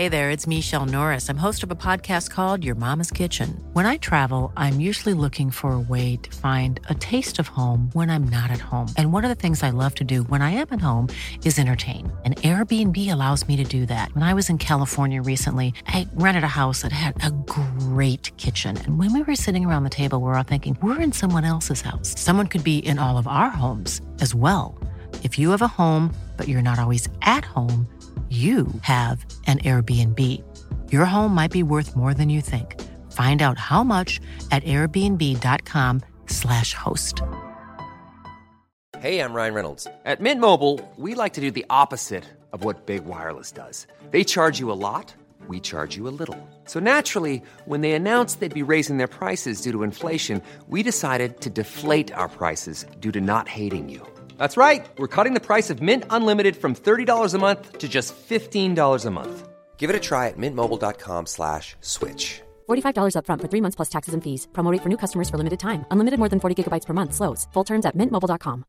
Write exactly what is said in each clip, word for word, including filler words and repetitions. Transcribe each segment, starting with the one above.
Hey there, it's Michelle Norris. I'm host of a podcast called Your Mama's Kitchen. When I travel, I'm usually looking for a way to find a taste of home when I'm not at home. And one of the things I love to do when I am at home is entertain. And Airbnb allows me to do that. When I was in California recently, I rented a house that had a great kitchen. And when we were sitting around the table, we were all thinking, we're in someone else's house. Someone could be in all of our homes as well. If you have a home, but you're not always at home, you have an Airbnb. Your home might be worth more than you think. Find out how much at airbnb.com slash host. Hey, I'm Ryan Reynolds. At Mint Mobile, we like to do the opposite of what Big Wireless does. They charge you a lot, we charge you a little. So naturally, when they announced they'd be raising their prices due to inflation, we decided to deflate our prices due to not hating you. That's right. We're cutting the price of Mint Unlimited from thirty dollars a month to just fifteen dollars a month. Give it a try at mintmobile.com slash switch. forty-five dollars up front for three months plus taxes and fees. Promo rate for new customers for limited time. Unlimited more than forty gigabytes per month. Slows full terms at mint mobile dot com.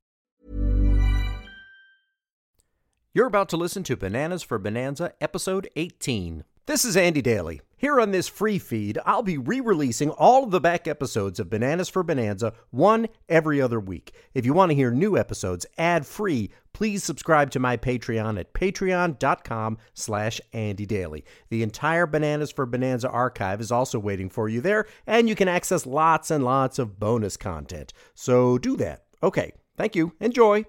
You're about to listen to Bananas for Bonanza, episode eighteen. This is Andy Daly. Here on this free feed, I'll be re-releasing all of the back episodes of Bananas for Bonanza, one every other week. If you want to hear new episodes ad-free, please subscribe to my Patreon at patreon.com slash Andy Daly. The entire Bananas for Bonanza archive is also waiting for you there, and you can access lots and lots of bonus content. So do that. Okay, thank you. Enjoy.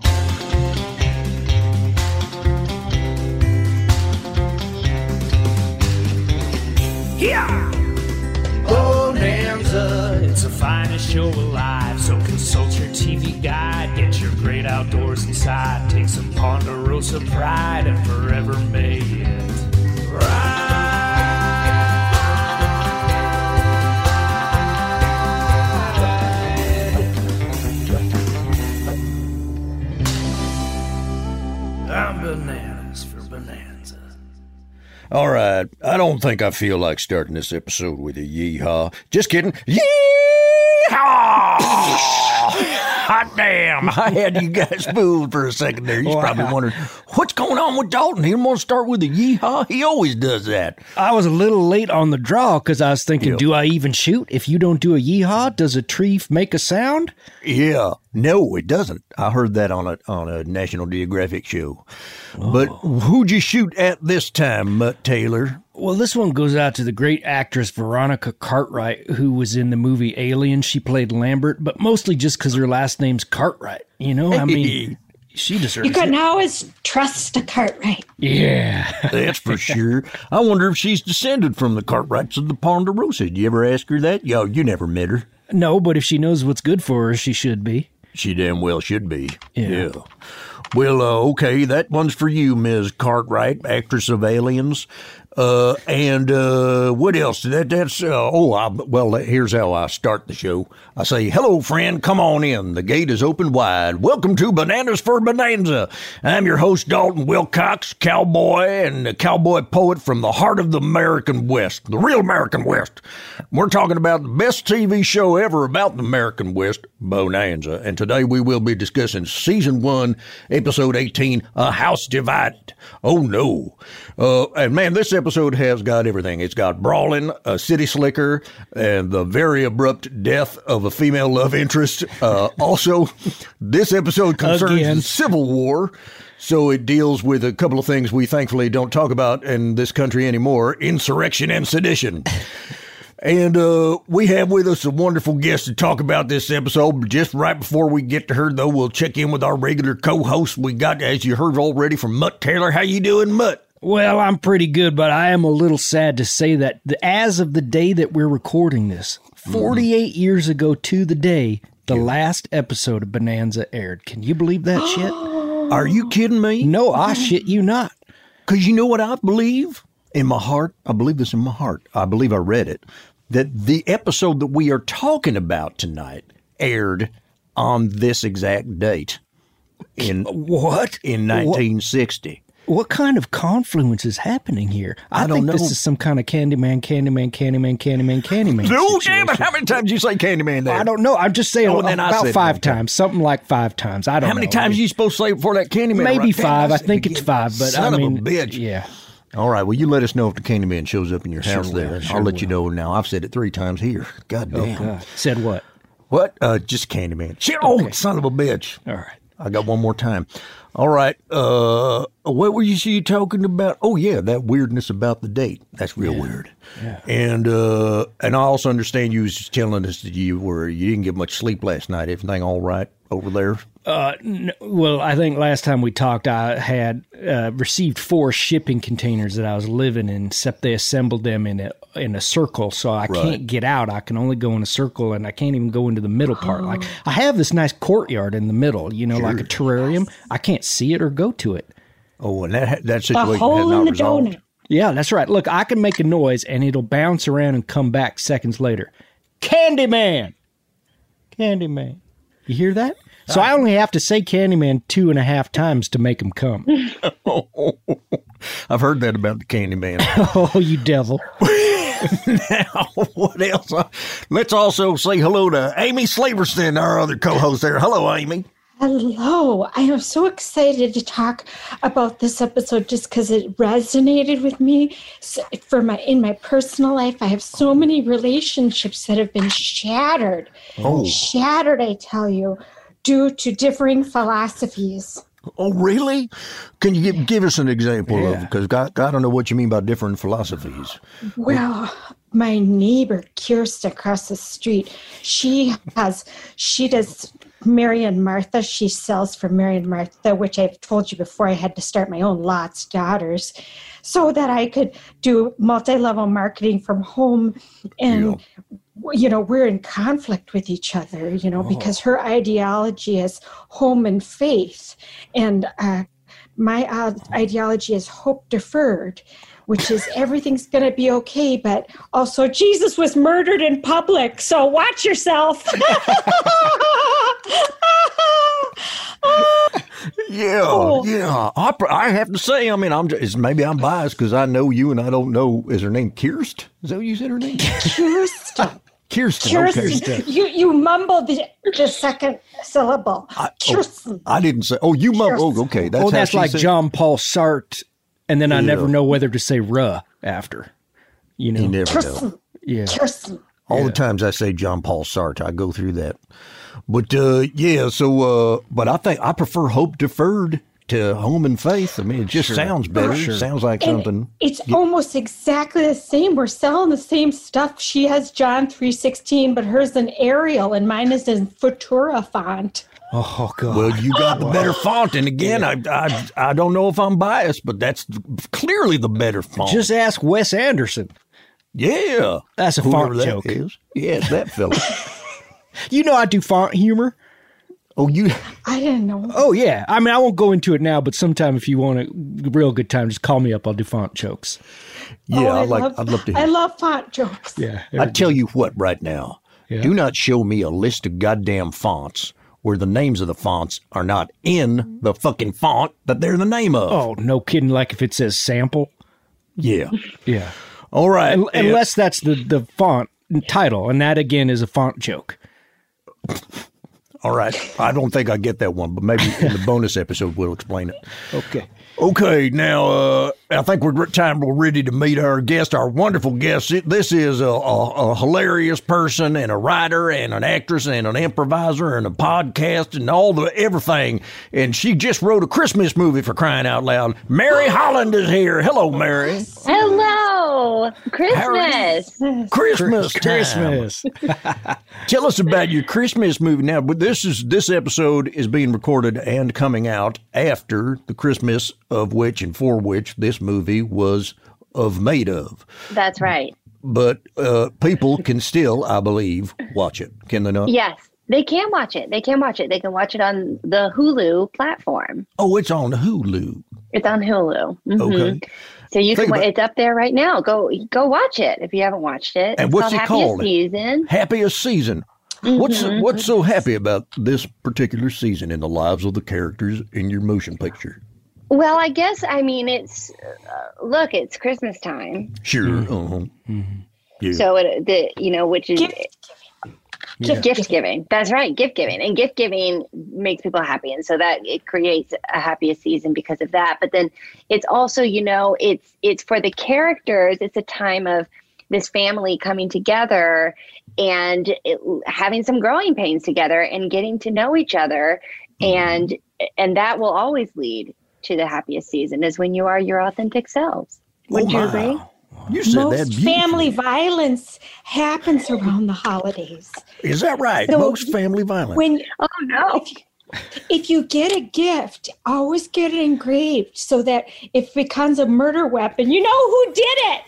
Yeah! Bonanza, it's the finest show alive. So consult your T V guide, get your great outdoors inside. Take some Ponderosa pride and forever may it right. I'm Bananas for Bonanza. All right, I don't think I feel like starting this episode with a yee-haw. Just kidding. Yee-haw! Hot damn! I had you guys fooled for a second there. You're probably wondering, what's going on with Dalton? He didn't want to start with a yee-haw? He always does that. I was a little late on the draw because I was thinking, Yeah. do I even shoot? If you don't do a yee-haw, does a tree make a sound? Yeah. No, it doesn't. I heard that on a on a National Geographic show. Oh. But who'd you shoot at this time, Mutt Taylor? Well, this one goes out to the great actress Veronica Cartwright, who was in the movie Alien. She played Lambert, but mostly just because her last name's Cartwright. You know, I mean, she deserves You can it. always trust a Cartwright. Yeah. That's for sure. I wonder if she's descended from the Cartwrights of the Ponderosa. Did you ever ask her that? Yo, you never met her. No, but if she knows what's good for her, she should be. She damn well should be. Yeah. Well, uh, okay, that one's for you, Miz Cartwright, actress of Aliens. Uh, and uh, what else? That that's uh, oh, I, well, here's how I start the show. I say, "Hello, friend, come on in. The gate is open wide. Welcome to Bananas for Bonanza. I'm your host, Dalton Wilcox, cowboy and a cowboy poet from the heart of the American West, the real American West. We're talking about the best T V show ever about the American West, Bonanza. And today we will be discussing season one, episode eighteen, A House Divided. Oh no, uh, and man, this episode." episode has got everything. It's got brawling, a city slicker, and the very abrupt death of a female love interest. Uh, also, this episode concerns Again. the Civil War, so it deals with a couple of things we thankfully don't talk about in this country anymore, insurrection and sedition. And uh, we have with us a wonderful guest to talk about this episode. But just right before we get to her, though, we'll check in with our regular co-host. We got, as you heard already, from Mutt Taylor. How you doing, Mutt? Well, I'm pretty good, but I am a little sad to say that the, as of the day that we're recording this, forty-eight mm-hmm. years ago to the day, the yeah. last episode of Bonanza aired. Can you believe that shit? Are you kidding me? No, I shit you not. Because you know what I believe? In my heart, I believe this in my heart. I believe I read it. That the episode that we are talking about tonight aired on this exact date. In what? In nineteen sixty. What kind of confluence is happening here? I, I don't think know. This is some kind of Candyman, Candyman, Candyman, Candyman, Candyman. No, damn it. How many times did you say Candyman there? I don't know. I'm just saying oh, about five times. Something like five times. I don't know. How many know. times are you supposed to say before that Candyman? Maybe right? five. Damn, I think it's five. But son I mean, of a bitch. Yeah. All right. Well, you let us know if the Candyman shows up in your house Sure there. will, and sure I'll let you will. know now. I've said it three times here. God Oh, damn. God. Said what? What? Uh, just Candyman. Shit. Oh, Okay. son of a bitch. All right. I got one more time. All right. Uh, what were you, you talking about? Oh, yeah, that weirdness about the date. That's real weird. Yeah. And uh, and I also understand you was just telling us that you were you didn't get much sleep last night. Everything all right over there? Uh, n- well, I think last time we talked, I had uh, received four shipping containers that I was living in, except they assembled them in a in a circle, so I Right. can't get out. I can only go in a circle, and I can't even go into the middle part. Like I have this nice courtyard in the middle, you know, like a terrarium. I can't see it or go to it. Oh, and that that The situation has hole not in the resolved. donut. Yeah, that's right. Look, I can make a noise, and it'll bounce around and come back seconds later. Candyman, Candyman. You hear that? So I only have to say Candyman two and a half times to make him come. I've heard that about the Candyman. Oh, you devil. Now, what else? Uh, Let's also say hello to Amy Slaverston, our other co-host there. Hello, Amy. Hello. I am so excited to talk about this episode just because it resonated with me. So for my in my personal life, I have so many relationships that have been shattered. Oh. Shattered, I tell you, due to differing philosophies. Oh, really? Can you give, give us an example of, Yeah. because I, I don't know what you mean by different philosophies. Well, my neighbor Kirsten across the street, she has, she does Mary and Martha. She sells for Mary and Martha, which I've told you before. I had to start my own Lot's Daughters so that I could do multi-level marketing from home. And, you know, we're in conflict with each other, you know, because her ideology is home and faith. And uh, my uh, ideology is hope deferred, which is everything's going to be okay, but also Jesus was murdered in public, so watch yourself. Yeah, Oh. yeah. I, pr- I have to say, I mean, I'm just, maybe I'm biased because I know you and I don't know. Is her name Kirst? Is that what you said her name? Kirsten. Kirsten. Kirsten. Okay. You, you mumbled the, the second syllable. Kirsten. I didn't say. Oh, you mum. Oh, okay. That's Oh, how that's she like said- John Paul Sartre, and then I Yeah. never know whether to say "ruh" after. You know, You never know. Kirsten. yeah. Kirsten. All the times I say John Paul Sartre, I go through that. But uh, yeah, so uh, but I think I prefer hope deferred to home and faith. I mean, it just sounds better. Sure. Sounds like And something. it's almost exactly the same. We're selling the same stuff. She has John three sixteen, but hers in Arial, and mine is in Futura font. Oh God. Well, you got the better font, and again, I, I I don't know if I'm biased, but that's clearly the better font. Just ask Wes Anderson. yeah, That's a Whoever font that joke. is. Yes, that fella. You know I do font humor. Oh, you. I didn't know. Oh yeah. I mean, I won't go into it now, but sometime if you want a real good time, just call me up. I'll do font jokes. Yeah, Oh, I like. love, I'd love to. I Hear. love font jokes. Yeah. I tell you what, right now, Yeah. do not show me a list of goddamn fonts where the names of the fonts are not in the fucking font that they're the name of. Oh, no kidding. Like if it says sample. Yeah. Yeah. All right. Un- Unless that's the, the font title, and that again is a font joke. All right. I don't think I get that one, but maybe in the bonus episode we'll explain it. Okay. Okay, now uh, I think we're time we're ready to meet our guest, our wonderful guest. This is a, a, a hilarious person and a writer and an actress and an improviser and a podcast and all the everything. And she just wrote a Christmas movie, for crying out loud. Mary Holland is here. Hello, Mary. Hello, Christmas. Christmas time. Christmas. Tell us about your Christmas movie. Now, but this is this episode is being recorded and coming out after the Christmas of which and for which this movie was of made of. That's right. But uh, people can still, I believe, watch it. Can they not? Yes, they can watch it. They can watch it. They can watch it on the Hulu platform. Oh, it's on Hulu. It's on Hulu. Mhm. Okay. So you Think can. about- It's up there right now. Go go watch it if you haven't watched it. And It's what's it Happiest called? Season. Happiest season. What's what's so happy about this particular season in the lives of the characters in your motion picture? Well, I guess I mean it's uh, look, it's Christmas time, Sure. Uh-huh. Yeah. so it, the you know which is Give- Gift, gift gift giving. That's right. Gift giving. And gift giving makes people happy. And so that it creates a happiest season because of that. But then it's also, you know, it's, it's for the characters. It's a time of this family coming together and it, having some growing pains together and getting to know each other. And, and that will always lead to the happiest season is when you are your authentic selves. Wouldn't oh, you agree? wow. You said Most that beautifully. family violence happens around the holidays. Is that right? So Most family violence. When Oh, no. if you, if you get a gift, always get it engraved so that if it becomes a murder weapon, you know who did it.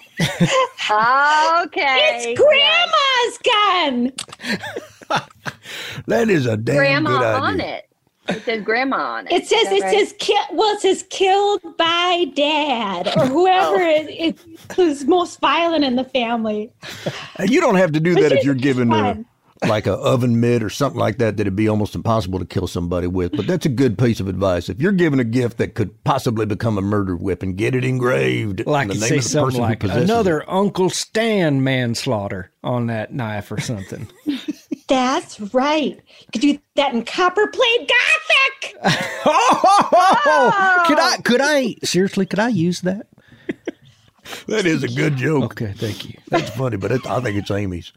Okay. It's Grandma's gun. That is a damn Grandma good idea. on it. It says grandma on it. It says Is it that right? says kill. Well, it says killed by dad or whoever Oh. it, it who's most violent in the family. And you don't have to do But that if it's you're given a, fun. like a oven mitt or something like that, that'd be almost impossible to kill somebody with. But that's a good piece of advice. If you're given a gift that could possibly become a murder weapon, get it engraved. Like in the you name say of the something person who like possesses another it. Uncle Stan manslaughter on that knife or something. That's right. You could do that in copper plate Gothic. Oh, could I? Could I? Seriously, could I use that? That is a good joke. Okay, thank you. That's funny, but it, I think it's Amy's.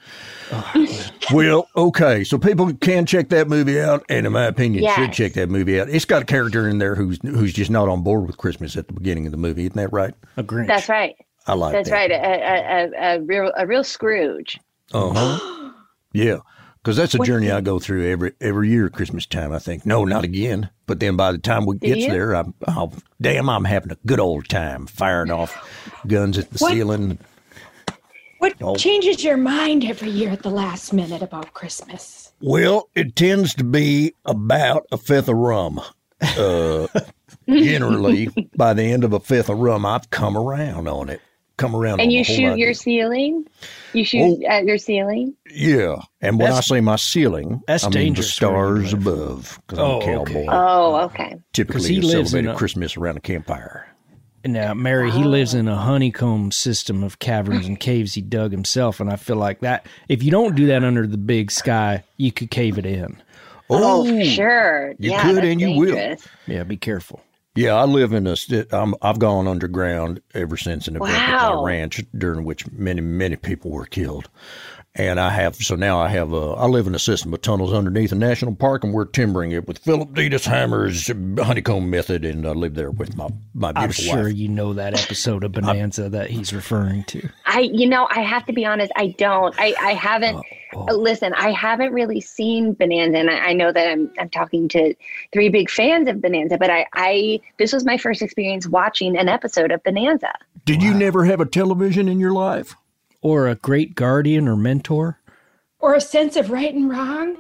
Well, okay, so people can check that movie out, and in my opinion, Yes. should check that movie out. It's got a character in there who's who's just not on board with Christmas at the beginning of the movie. Isn't that right? A Grinch. That's right. I like That's that. right. A, a, a, a real a real Scrooge. Uh huh. Yeah, because that's a journey I go through every every year at Christmas time. I think no, not again. But then by the time we Do get you? there, I'm I'll, damn, I'm having a good old time firing off guns at the What? ceiling. What Oh. changes your mind every year at the last minute about Christmas? Well, it tends to be about a fifth of rum. Uh, generally, by the end of a fifth of rum, I've come around on it. Come around on And the you whole shoot idea. your ceiling? You shoot Oh. at your ceiling? Yeah, and when That's- I say my ceiling, that's I mean the dangerous where you stars live. above. Because I'm Oh, a cowboy. okay. Oh, okay. Typically, he you lives in celebrated a- Christmas around a campfire. Now, Mary, he lives in a honeycomb system of caverns and caves he dug himself, and I feel like that. If you don't do that under the big sky, you could cave it in. Oh, for sure. you yeah, could that's and you will. dangerous. Yeah, be careful. Yeah, I live in a. st- I'm, I've gone underground ever since an event at my Wow. ranch during which many many people were killed, and I have so now I have a. I live in a system of tunnels underneath a national park, and we're timbering it with Philip Detus Hammer's honeycomb method, and I live there with my my I'm beautiful sure wife. you know that episode of Bonanza that he's referring to. I, you know, I have to be honest. I don't. I, I haven't. Oh, uh, Listen, I haven't really seen Bonanza, and I, I know that I'm I'm talking to three big fans of Bonanza. But I, I this was my first experience watching an episode of Bonanza. Did you never have a television in your life? Or a great guardian or mentor. Or a sense of right and wrong?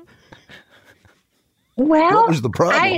Well, What was the problem? I,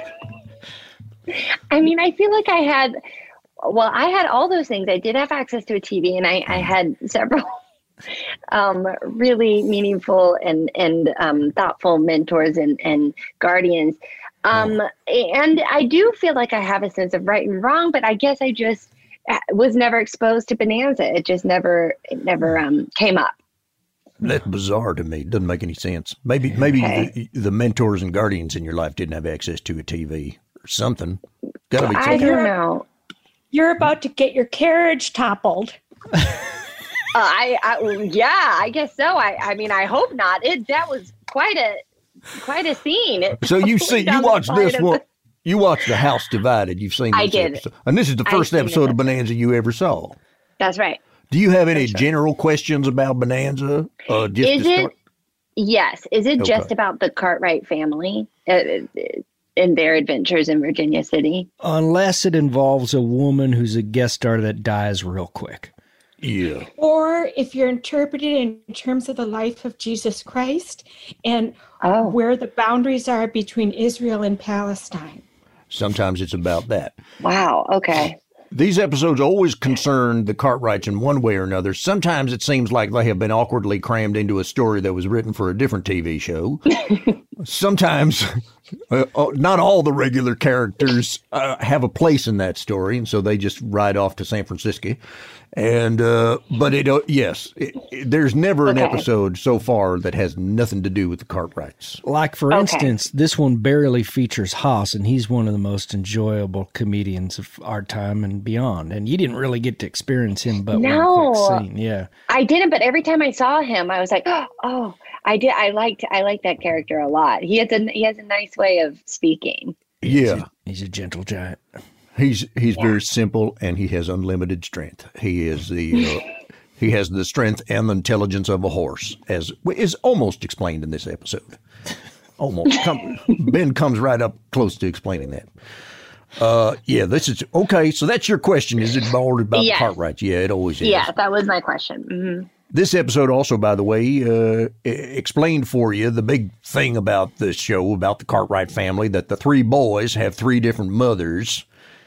I mean, I feel like I had. Well, I had all those things. I did have access to a T V, and I, I had several um, really meaningful and and um, thoughtful mentors and and guardians. Um, and I do feel like I have a sense of right and wrong, but I guess I just uh, was never exposed to Bonanza. It just never it never um, came up. That's bizarre to me. It doesn't make any sense. Maybe maybe Okay. the, the mentors and guardians in your life didn't have access to a T V or something. Got to be I something. don't know. You're about to get your carriage toppled. Uh, I, I yeah, I guess so. I I mean, I hope not. It that was quite a quite a scene. It- So you see, you down the watched side this of one. the- You watched The House Divided. You've seen this I did. episode. And this is the I've first seen episode this of Bonanza you ever saw. That's right. Do you have any general questions about Bonanza? Uh, just Is to it? start? Yes. Is it just Okay. about the Cartwright family uh, and their adventures in Virginia City? Unless it involves a woman who's a guest star that dies real quick. Yeah. Or if you're interpreted in terms of the life of Jesus Christ and Oh. where the boundaries are between Israel and Palestine. Sometimes it's about that. Wow. Okay. These episodes always concern the Cartwrights in one way or another. Sometimes it seems like they have been awkwardly crammed into a story that was written for a different T V show. sometimes, Uh, oh, not all the regular characters uh, have a place in that story, and so they just ride off to San Francisco. And uh, but it uh, yes, it, it, there's never an Okay. episode so far that has nothing to do with the Cartwrights. Like, for Okay. instance, this one barely features Haas, and he's one of the most enjoyable comedians of our time and beyond. And you didn't really get to experience him but No. one quick scene. Yeah. I didn't, but every time I saw him, I was like, oh, I did. I liked, I liked that character a lot. He has a, he has a nice way of speaking. Yeah, He's a gentle giant. he's he's very simple, and he has unlimited strength. He is the uh, he has the strength and the intelligence of a horse, as is almost explained in this episode. Almost, Come, Ben comes right up close to explaining that. Uh, yeah, this is okay. So that's your question. Is it all about Yes. the Cartwrights? Yeah, it always is. Yeah, that was my question. hmm This episode also, by the way, uh, e- explained for you the big thing about this show, about the Cartwright family, that the three boys have three different mothers.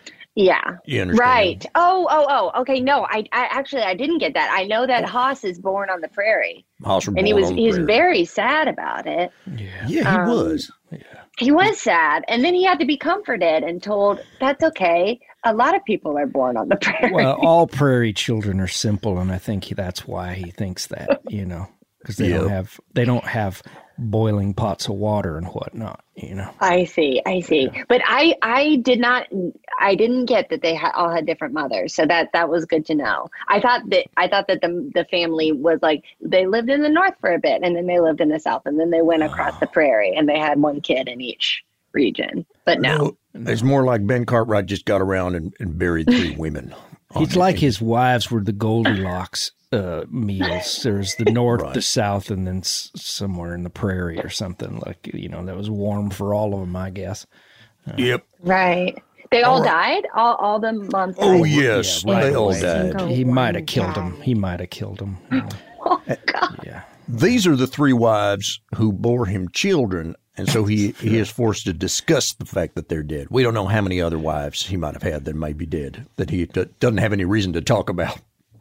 Yeah. You understand? Right. Oh, oh, oh. Okay. No, I, I actually I didn't get that. I know that Haas is born on the prairie, House were and he born was on the he was prairie. very sad about it. Yeah. Yeah, he um, was. He was sad, and then he had to be comforted and told that's okay. A lot of people are born on the prairie. Well, all prairie children are simple, and I think he, that's why he thinks that, you know, because they don't Yep. have they don't have boiling pots of water and whatnot, you know. I see, I see. But I, I did not, I didn't get that they ha- all had different mothers. So that, that was good to know. I thought that, I thought that the the family was like, they lived in the north for a bit, and then they lived in the south, and then they went across the prairie, and they had one kid in each region. But no. No, it's more like Ben Cartwright just got around and, and buried three women. It's like his wives were the Goldilocks uh, meals. There's the north, Right. the south, and then s- somewhere in the prairie or something, like, you know, that was warm for all of them, I guess. Yep. Right. They all died? All, all the moms died? Oh, yes. Yeah, right they all away. died. Single He might have one killed him. died. He might have killed him. you know. Oh, God. Yeah. These are the three wives who bore him children, and so he, he is forced to discuss the fact that they're dead. We don't know how many other wives he might have had that may be dead, that he d- doesn't have any reason to talk about.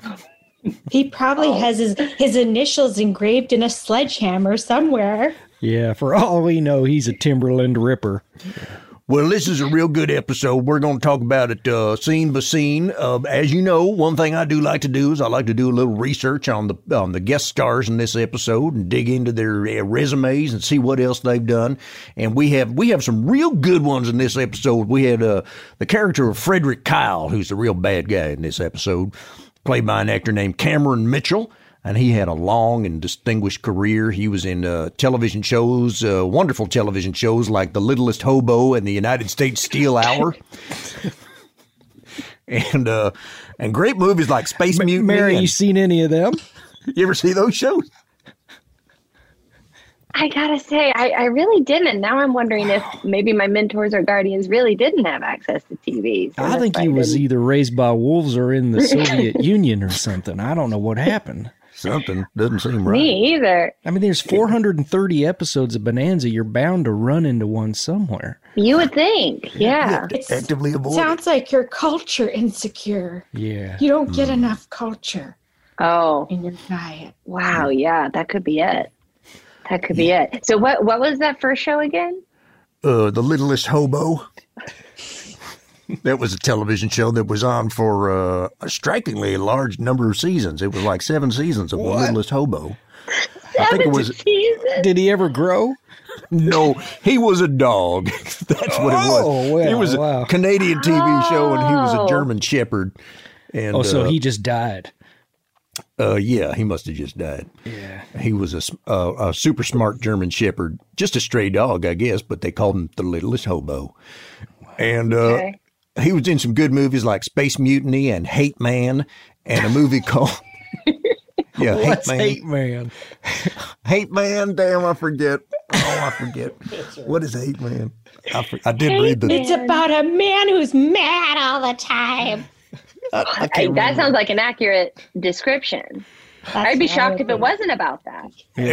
He probably has his, his initials engraved in a sledgehammer somewhere. Yeah, for all we know, he's a Timberland Ripper. Well, this is a real good episode. We're going to talk about it uh, scene by scene. Uh, as you know, one thing I do like to do is I like to do a little research on the on the guest stars in this episode and dig into their uh, resumes and see what else they've done. And we have we have some real good ones in this episode. We had uh, the character of Frederick Kyle, who's the real bad guy in this episode, played by an actor named Cameron Mitchell. And he had a long and distinguished career. He was in uh, television shows, uh, wonderful television shows like The Littlest Hobo and the United States Steel Hour. and uh, and great movies like Space Mutiny. Mary, and- you seen any of them? you ever see those shows? I gotta say, I, I really didn't. Now I'm wondering if maybe my mentors or guardians really didn't have access to T Vs. I think he was didn't. either raised by wolves or in the Soviet Union or something. I don't know what happened. Something doesn't seem right. Me either. I mean, there's four hundred thirty episodes of Bonanza. You're bound to run into one somewhere. You would think, yeah. It's, Actively avoid it. sounds like you're culture insecure. Yeah. You don't get enough culture Oh, in your diet. wow, yeah, that could be it. That could be it. So what what was that first show again? Uh, The Littlest Hobo. That was a television show that was on for uh, a strikingly large number of seasons. It was like seven seasons of The Littlest Hobo. I think it was. Jesus. Did he ever grow? No, he was a dog. That's what it was. Oh, well, it was a wow. Canadian T V show, and he was a Oh. German Shepherd. And Oh, so uh, he just died. uh, yeah, he must have just died. Yeah. He was a, s- uh, a super smart German Shepherd, just a stray dog, I guess, but they called him the Littlest Hobo. And uh, Okay. he was in some good movies like Space Mutiny and Hate Man, and a movie called yeah, Hate What's Man. Hate Man? Hate Man, damn, I forget. Oh, I forget. What is Hate Man? I, for, I did read the. It's about a man who's mad all the time. I, I Hey, can't that remember. sounds like an accurate description. That's I'd be what I shocked would if it think. wasn't about that. Yeah.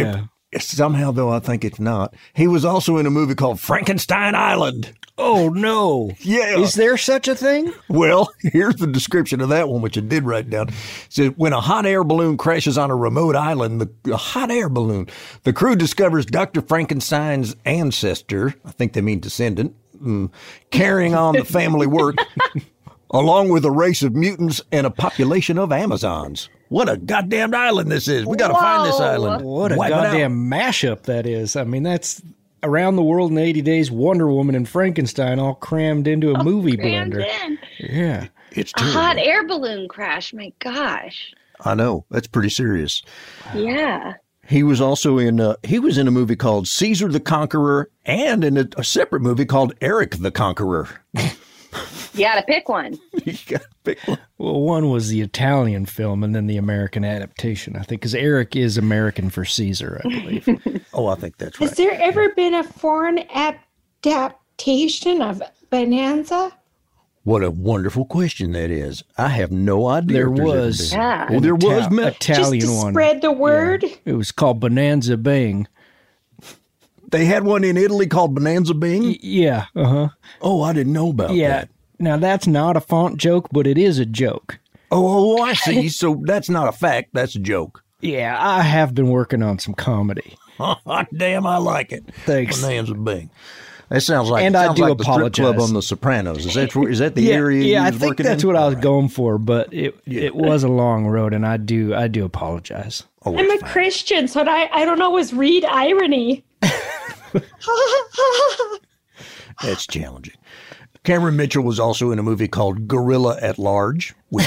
Somehow, though, I think it's not. He was also in a movie called Frankenstein Island. Oh, no. Yeah. Is there such a thing? Well, here's the description of that one, which I did write down. It says, when a hot air balloon crashes on a remote island, the a hot air balloon, the crew discovers Doctor Frankenstein's ancestor, I think they mean descendant, mm, carrying on the family work, along with a race of mutants and a population of Amazons. What a goddamn island this is. We got to find this island. What a Wipe it out. goddamn mashup that is. I mean, that's Around the World in eighty days, Wonder Woman and Frankenstein all crammed into a Oh, movie crammed blender. in. Yeah. It's A terrible. hot air balloon crash. My gosh. I know. That's pretty serious. Yeah. He was also in uh, he was in a movie called Caesar the Conqueror and in a, a separate movie called Eric the Conqueror. You got to pick one. You got to pick one. Well, one was the Italian film and then the American adaptation, I think, because Eric is American for Caesar, I believe. Oh, I think that's right. Has there ever been a foreign adaptation of Bonanza? What a wonderful question that is. I have no idea. There if there's ever was. been. Yeah. Oh, there Ita- was. Mel. Italian Just to one. spread the word? It was called Bonanza Bing. They had one in Italy called Bonanza Bing. Y- yeah. Uh huh. Oh, I didn't know about Yeah. that. Now, that's not a font joke, but it is a joke. Oh, oh, I see. So that's not a fact. That's a joke. Yeah, I have been working on some comedy. Damn, I like it. Thanks. Bonanza Bing. That sounds like, And I sounds do like the strip club apologize. on The Sopranos. Is that is that the yeah, area? yeah, you I was think working that's in? what I was All right. going for, but it it was a long road, and I do I do apologize. Oh, I'm a it's fine. Christian, so what I, I don't always read irony. That's challenging. Cameron Mitchell was also in a movie called Gorilla at Large, which,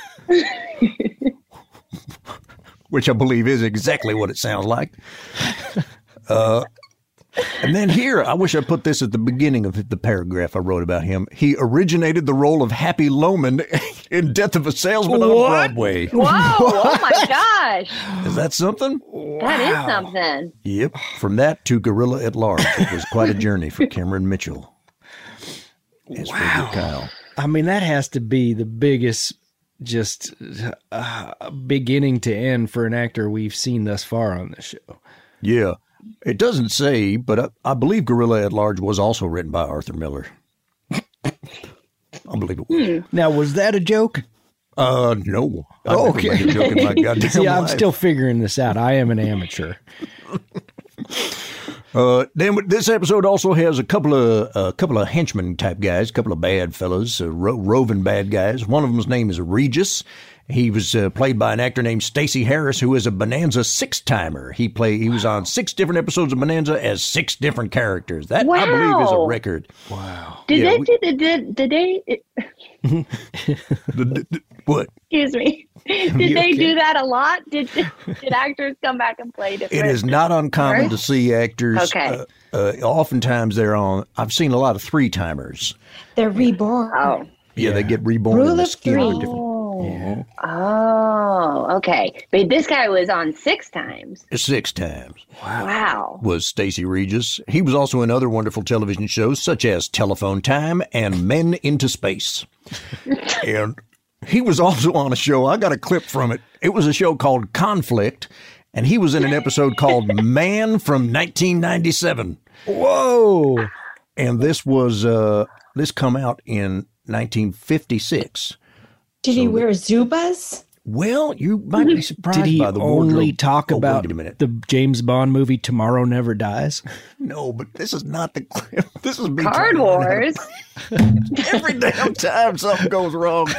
which I believe is exactly what it sounds like. Uh, and then here, I wish I put this at the beginning of the paragraph I wrote about him. He originated the role of Happy Loman in Death of a Salesman on Broadway. Whoa. Oh, my gosh. Is that something? That is something. Yep. From that to Gorilla at Large. It was quite a journey for Cameron Mitchell. As for you, Kyle. I mean, that has to be the biggest, just uh, beginning to end for an actor we've seen thus far on this show. Yeah. It doesn't say, but I, I believe Gorilla at Large was also written by Arthur Miller. Unbelievable. Now, was that a joke? Uh, no. I've Oh, never okay. made a joke in my goddamn See, I'm life. still figuring this out. I am an amateur. Uh, then this episode also has a couple of a couple of henchmen type guys, a couple of bad fellas, uh, ro- roving bad guys. One of them's name is Regis. He was uh, played by an actor named Stacey Harris, who is a Bonanza six timer. He play he was on six different episodes of Bonanza as six different characters. That I believe is a Wow. record. Did Yeah, they we- do the did, did they The- the- the- what? excuse me. Did You they okay? do that a lot? Did did actors come back and play different? It is not uncommon Right? to see actors. Okay. Uh, uh, oftentimes they're on. I've seen a lot of three timers. They're reborn. Oh. Yeah, they get reborn Rule in the of skin. three. of different- Oh. Oh, okay. But this guy was on six times. Six times Wow. was Stacey Regis. He was also in other wonderful television shows such as Telephone Time and Men into Space. And he was also on a show. I got a clip from it. It was a show called Conflict, and he was in an episode called Man from nineteen ninety-seven. Whoa. And this was uh, this come out in nineteen fifty-six. Did he wear Zubas? Well, you might be surprised Did he by the only wardrobe. talk Oh, about wait a minute. the James Bond movie Tomorrow Never Dies? No, but this is not the clip. This is me Card trying to learn how to- Wars. Every damn time something goes wrong.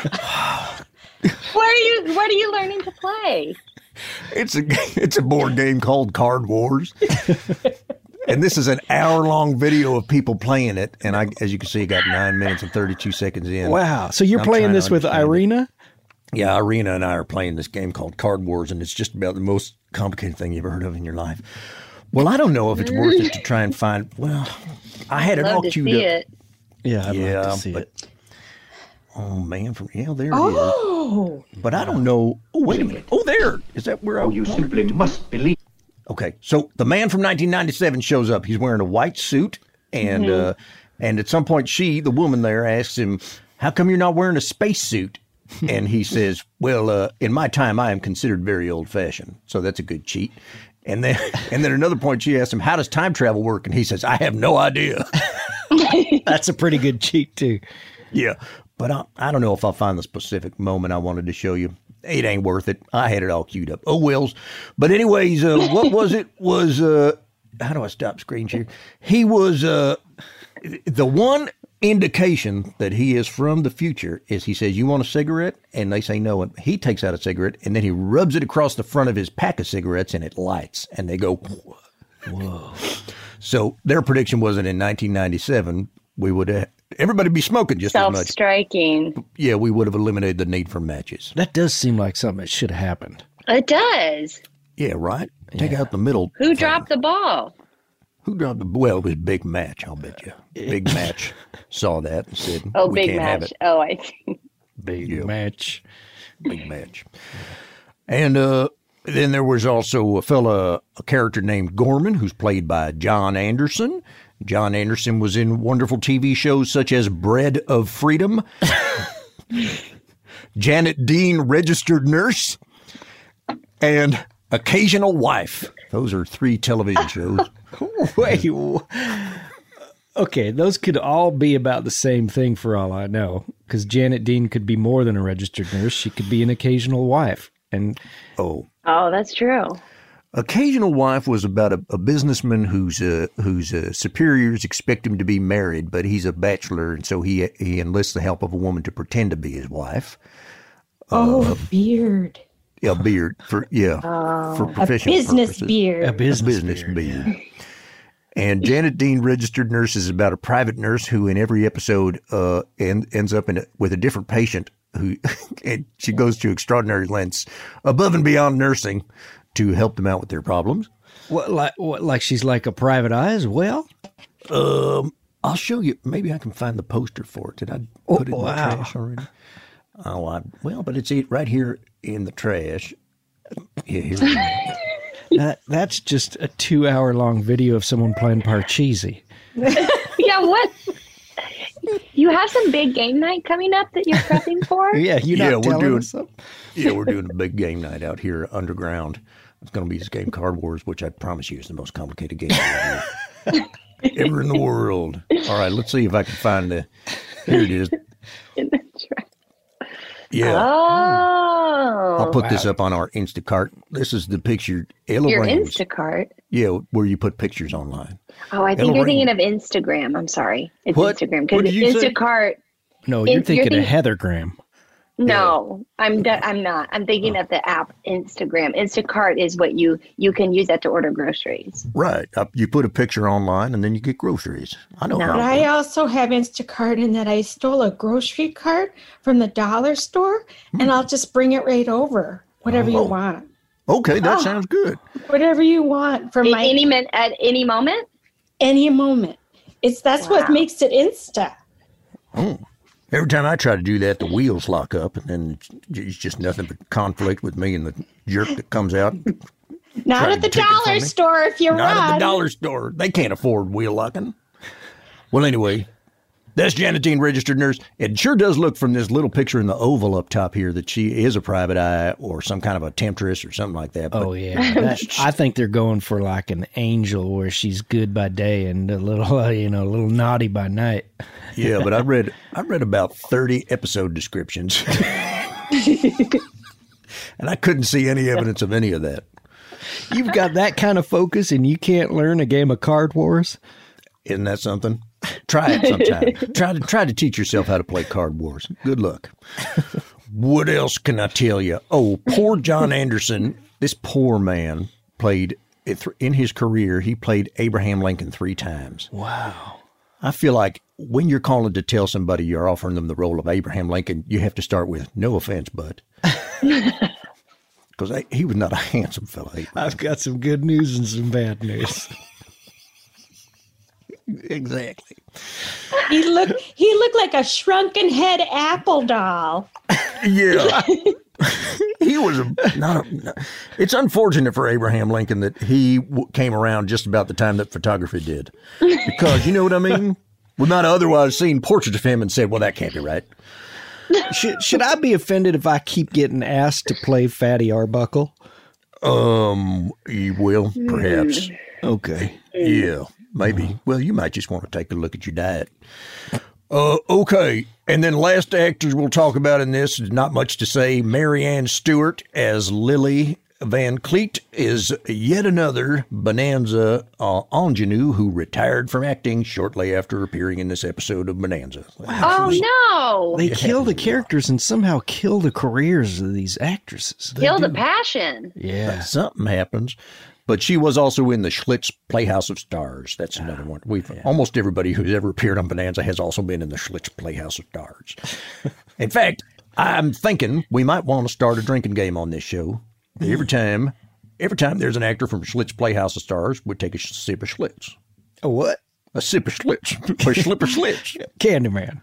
What are you what are you learning to play? It's a it's a board game called Card Wars. And this is an hour long video of people playing it. And I, as you can see, got nine minutes and thirty-two seconds in. Wow. So you're I'm playing trying to this with understand it. Irina? Yeah, Irina and I are playing this game called Card Wars, and it's just about the most complicated thing you've ever heard of in your life. Well, I don't know if it's worth it to try and find. Well, I had it all Love to queued see up. it. Yeah, I'd Yeah, like to see but- it. Oh man, from yeah, there it is. Oh, But I don't know. Oh, wait a minute. Oh, there. Is that where I You simply must believe. Okay, so the man from nineteen ninety-seven shows up. He's wearing a white suit, and Mm-hmm. uh, and at some point, she, the woman there, asks him, "How come you're not wearing a spacesuit?" And he says, "Well, uh, in my time, I am considered very old-fashioned, so that's a good cheat." And then, and then another point, she asked him, how does time travel work? And he says, I have no idea. That's a pretty good cheat, too. Yeah. But I, I don't know if I'll find the specific moment I wanted to show you. It ain't worth it. I had it all queued up. Oh, wells. But anyways, uh, what was it? Was, uh, how do I stop screen share? He was, uh, the one indication that he is from the future is he says, you want a cigarette? And they say no. And he takes out a cigarette and then he rubs it across the front of his pack of cigarettes and it lights. And they go, whoa. So their prediction was that in nineteen ninety-seven, we would have, everybody be smoking just as much. Self-striking. Yeah, we would have eliminated the need for matches. That does seem like something that should have happened. It does. Yeah, right? Take out the middle. Who thing. dropped the ball? Who dropped the Well, it was Big Match, I'll bet you. Big Match saw that and said, Oh, we Big can't have Match. it. Oh, I see. Big Yeah. Match. Big Match. And uh, then there was also a fella, a character named Gorman, who's played by John Anderson. John Anderson was in wonderful T V shows such as Bread of Freedom, Janet Dean, Registered Nurse, and Occasional Wife. Those are three television shows. Wait. Okay, those could all be about the same thing for all I know. Because Janet Dean could be more than a registered nurse. She could be an occasional wife. And Oh. Oh, that's true. Occasional Wife was about a, a businessman whose uh, whose uh, superiors expect him to be married, but he's a bachelor, and so he he enlists the help of a woman to pretend to be his wife. Oh, Uh, a beard. Yeah, beard for yeah for A professional business purposes. beard. a business, A business beard. beard. And Janet Dean, Registered Nurse, is about a private nurse who, in every episode, uh, end, ends up in a, with a different patient. Who and she goes to extraordinary lengths, above and beyond nursing, to help them out with their problems. What, like, what, like she's like a private eye as well? Um, I'll show you. Maybe I can find the poster for it. Did I Oh, put it in wow. the trash already? Oh, I, well, but it's it right here in the trash. Yeah, here it is. That, that's just a two-hour-long video of someone playing Parcheesi. Yeah, what? You have some big game night coming up that you're prepping for? Yeah, you Yeah, not we're telling doing- us something? Yeah, we're doing a big game night out here underground. It's going to be this game Card Wars, which I promise you is the most complicated game ever, ever in the world. All right, let's see if I can find the. Here it is. In the trash. Yeah, Oh. I'll put this up on our Instacart. This is the picture. Ella Your Ramos. Instacart. Yeah, where you put pictures online. Oh, I think Ella you're thinking Ramos. of Instagram. I'm sorry. It's What? Instagram. What Because did you say? Instacart. No, It- you're you're thinking of thinking- Heather Graham. No, I'm de- I'm not. I'm thinking of the app Instagram. Instacart is what you you can use that to order groceries. Right. Uh, you put a picture online and then you get groceries. I know. No. how But it I works. also have Instacart in that I stole a grocery cart from the dollar store and I'll just bring it right over. Whatever you Oh. want. Okay, that Oh. sounds good. Whatever you want from At my any min- at any moment. any moment. It's that's what Wow. makes it Insta. Every time I try to do that, the wheels lock up, and then it's, it's just nothing but conflict with me and the jerk that comes out. Not Trying at the to take it from dollar me. store if you're Not at Ron. the dollar store. They can't afford wheel locking. Well, anyway, that's Janet Dean, Registered Nurse. It sure does look from this little picture in the oval up top here that she is a private eye or some kind of a temptress or something like that. But Oh, yeah. That, I think they're going for like an angel where she's good by day and a little, uh, you know, a little naughty by night. yeah, but I read I read about thirty episode descriptions, and I couldn't see any evidence of any of that. You've got that kind of focus and you can't learn a game of Card Wars? Isn't that something? Try it sometime. try to try to teach yourself how to play Card Wars. Good luck. What else can I tell you? Oh, poor John Anderson. This poor man played in his career. He played Abraham Lincoln three times. Wow. I feel like when you're calling to tell somebody you're offering them the role of Abraham Lincoln, you have to start with "No offense, but," because he was not a handsome fellow. I've got some good news and some bad news. Exactly. He looked he looked like a shrunken head apple doll. Yeah. He was a, not a, it's unfortunate for Abraham Lincoln that he w- came around just about the time that photography did. Because, you know what I mean? We might have otherwise seen portraits of him and said, well, that can't be right. Should, should I be offended if I keep getting asked to play Fatty Arbuckle? Um, you will, perhaps. Okay. Yeah, maybe. Well, you might just want to take a look at your diet. Uh, okay. And then last actors we'll talk about in this, not much to say. Mary Ann Stewart as Lily Van Cleet is yet another Bonanza uh, ingenue who retired from acting shortly after appearing in this episode of Bonanza. Oh, no. They kill the characters and somehow kill the careers of these actresses. Kill the passion. Yeah. But something happens. But she was also in the Schlitz Playhouse of Stars. That's another one. We've yeah. Almost everybody who's ever appeared on Bonanza has also been in the Schlitz Playhouse of Stars. In fact, I'm thinking we might want to start a drinking game on this show. Every time, every time there's an actor from Schlitz Playhouse of Stars, we take a sip of Schlitz. A what? A sip of Schlitz. Or a slip of Schlitz. Candyman.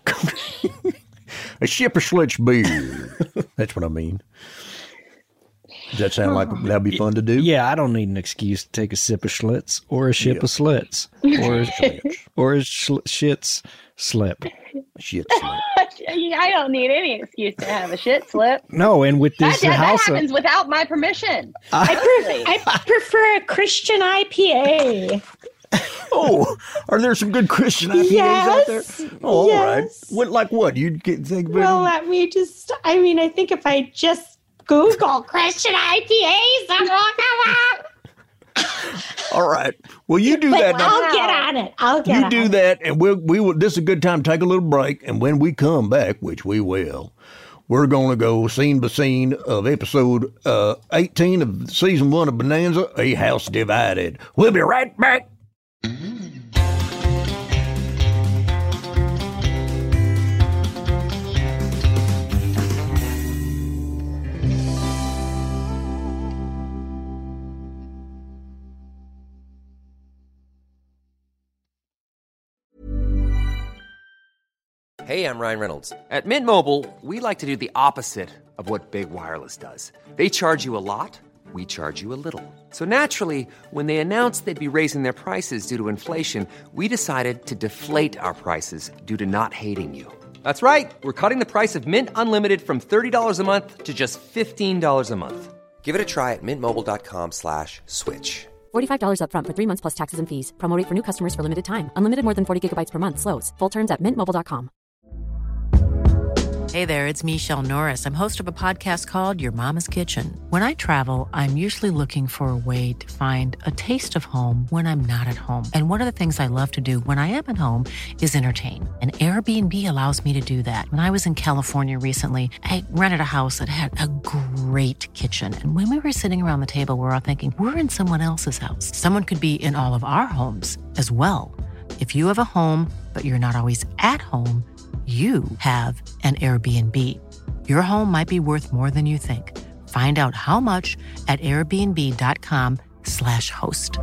A sip of Schlitz beer. That's what I mean. Does that sound like that'd be fun to do? Yeah, I don't need an excuse to take a sip of Schlitz or a ship yeah. of Slits or a, or a sh- shit's slip. Shit slip. I don't need any excuse to have a shit slip. No, and with this that, house, that happens without my permission. I, pre- I prefer a Christian I P A. Oh, are there some good Christian I P As yes, out there? Oh, yes. all right. What, like what? You think? Well, let me just. I mean, I think if I just Google Christian I P As, that will come up. All right. Well, you do but that. I'll now. get on it. I'll get you on do it. that, and we'll, we will. This is a good time to take a little break. And when we come back, which we will, we're going to go scene by scene of episode uh, eighteen of season one of Bonanza, A House Divided. We'll be right back. Hey, I'm Ryan Reynolds. At Mint Mobile, we like to do the opposite of what Big Wireless does. They charge you a lot, we charge you a little. So naturally, when they announced they'd be raising their prices due to inflation, we decided to deflate our prices due to not hating you. That's right. We're cutting the price of Mint Unlimited from thirty dollars a month to just fifteen dollars a month. Give it a try at mintmobile.com slash switch. forty-five dollars up front for three months plus taxes and fees. Promo rate for new customers for limited time. Unlimited more than forty gigabytes per month. Slows full terms at mint mobile dot com. Hey there, it's Michelle Norris. I'm host of a podcast called Your Mama's Kitchen. When I travel, I'm usually looking for a way to find a taste of home when I'm not at home. And one of the things I love to do when I am at home is entertain. And Airbnb allows me to do that. When I was in California recently, I rented a house that had a great kitchen. And when we were sitting around the table, we were all thinking, we're in someone else's house. Someone could be in all of our homes as well. If you have a home, but you're not always at home, you have an Airbnb. Your home might be worth more than you think. Find out how much at airbnb.com slash host.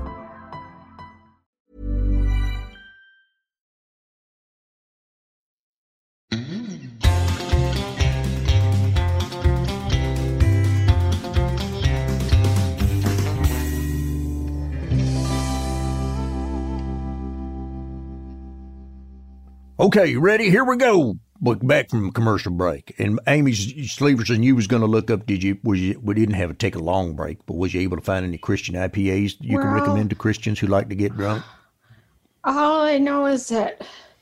Okay, you ready? Here we go. Look back from commercial break. And Amy Sleeverson, you was going to look up, did you, was you, we didn't have to take a long break, but was you able to find any Christian I P As you well, can recommend to Christians who like to get drunk? All I know is that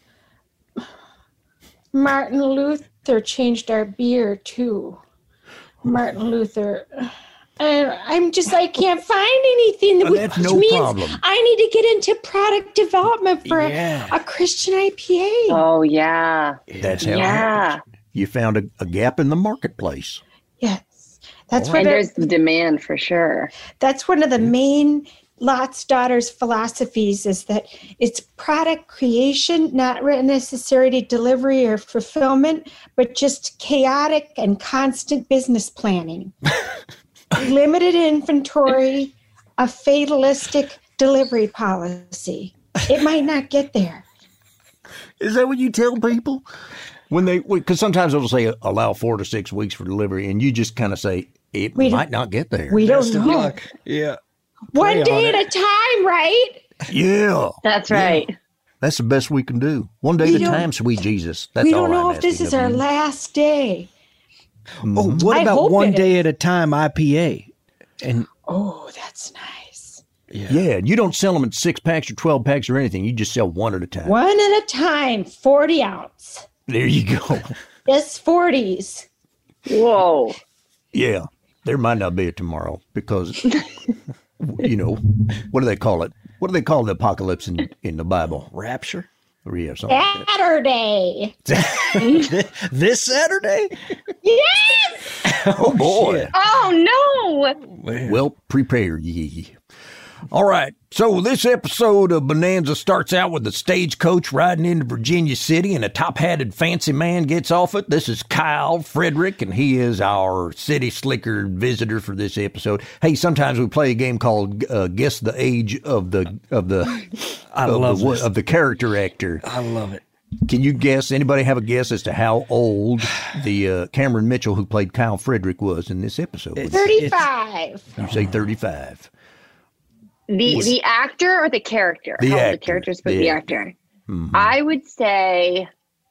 Martin Luther changed our beer too. Martin Luther. And I'm just, I can't find anything that oh, that's which no means problem. I need to get into product development for yeah. a, a Christian I P A. Oh, yeah. That's how yeah. it happens. You found a, a gap in the marketplace. Yes. That's oh, what and there's demand for sure. That's one of the main Lot's Daughters philosophies is that it's product creation, not necessarily delivery or fulfillment, but just chaotic and constant business planning. Limited inventory, a fatalistic delivery policy. It might not get there. Is that what you tell people? When they, because sometimes they'll say allow four to six weeks for delivery, and you just kind of say it we might not get there. We don't know. Luck. Yeah. One Play day on at it. a time, right? Yeah. That's right. Yeah. That's the best we can do. One day We at a don't- time, sweet Jesus. That's we all don't know I'm if this asking is of our you. last day. Oh, what I about hope one it day is. at a time I P A? And Oh, that's nice. Yeah. yeah, you don't sell them in six packs or twelve packs or anything. You just sell one at a time. One at a time, forty ounce. There you go. It's forties. Whoa. Yeah, there might not be a tomorrow because, you know, what do they call it? What do they call the apocalypse in, in the Bible? Rapture? Or yeah, something like Saturday. that. This Saturday? Yes! Oh, boy. Oh, no. Well, prepare ye. All right. So this episode of Bonanza starts out with the stagecoach riding into Virginia City and a top-hatted fancy man gets off it. This is Kyle Frederick, and he is our city slicker visitor for this episode. Hey, sometimes we play a game called uh, Guess the Age of the of the I of love the, this. of the character actor. I love it. Can you guess? Anybody have a guess as to how old the uh, Cameron Mitchell who played Kyle Frederick was in this episode? It's- thirty-five. You say thirty-five. The Was- the actor or the character? The How old actor. the character's but The the actor. actor. Mm-hmm. I would say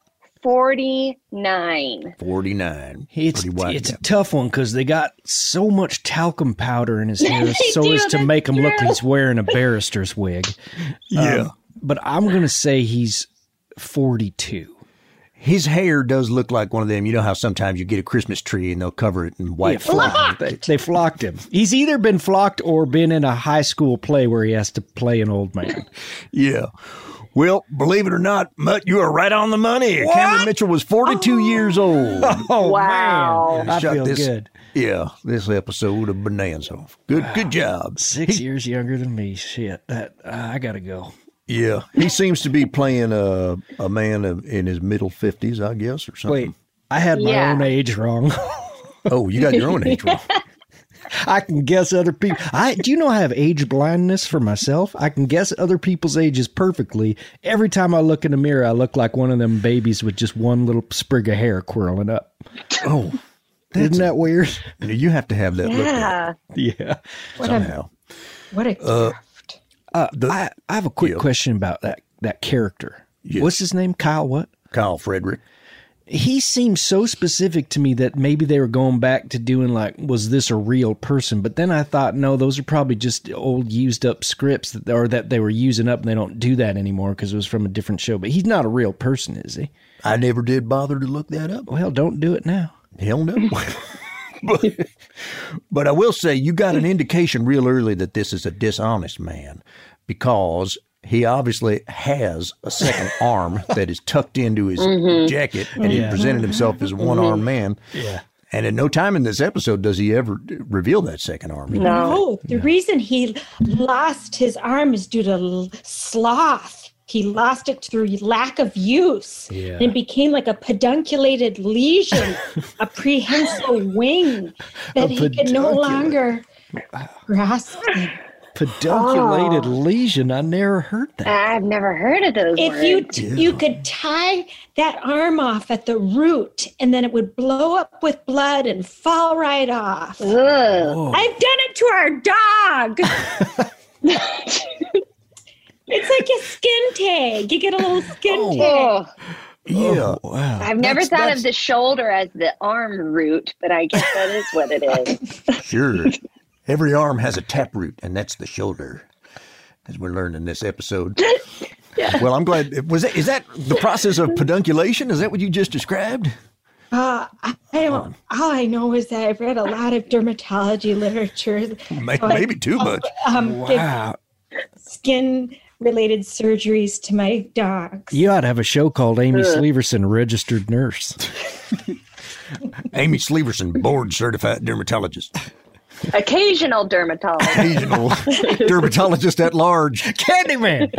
forty-nine. forty-nine. It's Pretty wide it's a gap. tough one because they got so much talcum powder in his hair, They so do, as to that's make him look true. he's wearing a barrister's wig. Yeah. Um, but I'm gonna say he's forty-two. His hair does look like one of them. You know how sometimes you get a Christmas tree and they'll cover it in white Yeah, flock. flocked. They, they flocked him. He's either been flocked or been in a high school play where he has to play an old man. Yeah. Well, believe it or not, Mutt, you are right on the money. Cameron Mitchell was forty-two years old. Oh Wow. man, I Shot feel this- good. Yeah, this episode of Bonanza. Good, good job. Six years younger than me. Shit, that uh, I gotta go. Yeah, he seems to be playing a a man of, in his middle fifties, I guess, or something. Wait, I had my Yeah. own age wrong. Oh, you got your own age wrong. I can guess other people. I do you know I have age blindness for myself? I can guess other people's ages perfectly. Every time I look in the mirror, I look like one of them babies with just one little sprig of hair curling up. Oh, Isn't that weird? you have to have that look at Yeah. Yeah. What a, somehow. what a gift. Uh, I, I have a quick Yeah. question about that that character. Yes. What's his name? Kyle what? Kyle Frederick. He seems so specific to me that maybe they were going back to doing like, was this a real person? But then I thought, no, those are probably just old used up scripts that, or that they were using up and they don't do that anymore because it was from a different show. But he's not a real person, is he? I never did bother to look that up. Well, don't do it now. Hell no. but, but I will say you got an indication real early that this is a dishonest man because he obviously has a second arm that is tucked into his jacket and he presented himself as a one-armed man. Yeah. And at no time in this episode does he ever reveal that second arm. No. No, the reason he lost his arm is due to l- sloth. He lost it through lack of use. Yeah. And it became like a pedunculated lesion, a prehensile wing that A he could no pedunculate. longer grasp. it. Pedunculated lesion. I never heard that. I've never heard of those If words. you t- you could tie that arm off at the root, and then it would blow up with blood and fall right off. Ugh. I've done it to our dog. It's like a skin tag. You get a little skin tag. Oh, Yeah. Wow. I've never That's- thought that's- of the shoulder as the arm root, but I guess that is what it is. Sure. Every arm has a taproot, and that's the shoulder, as we're learning in this episode. Well, I'm glad. Was that, is that the process of pedunculation? Is that what you just described? Uh, I I don't. All I know is that I've read a lot of dermatology literature. May- So I- Maybe too much. Um, give Wow. skin-related surgeries to my dogs. You ought to have a show called Amy Sleverson, Registered Nurse. Amy Sleverson, board certified dermatologist, Occasional dermatologist. occasional dermatologist at large. Candyman.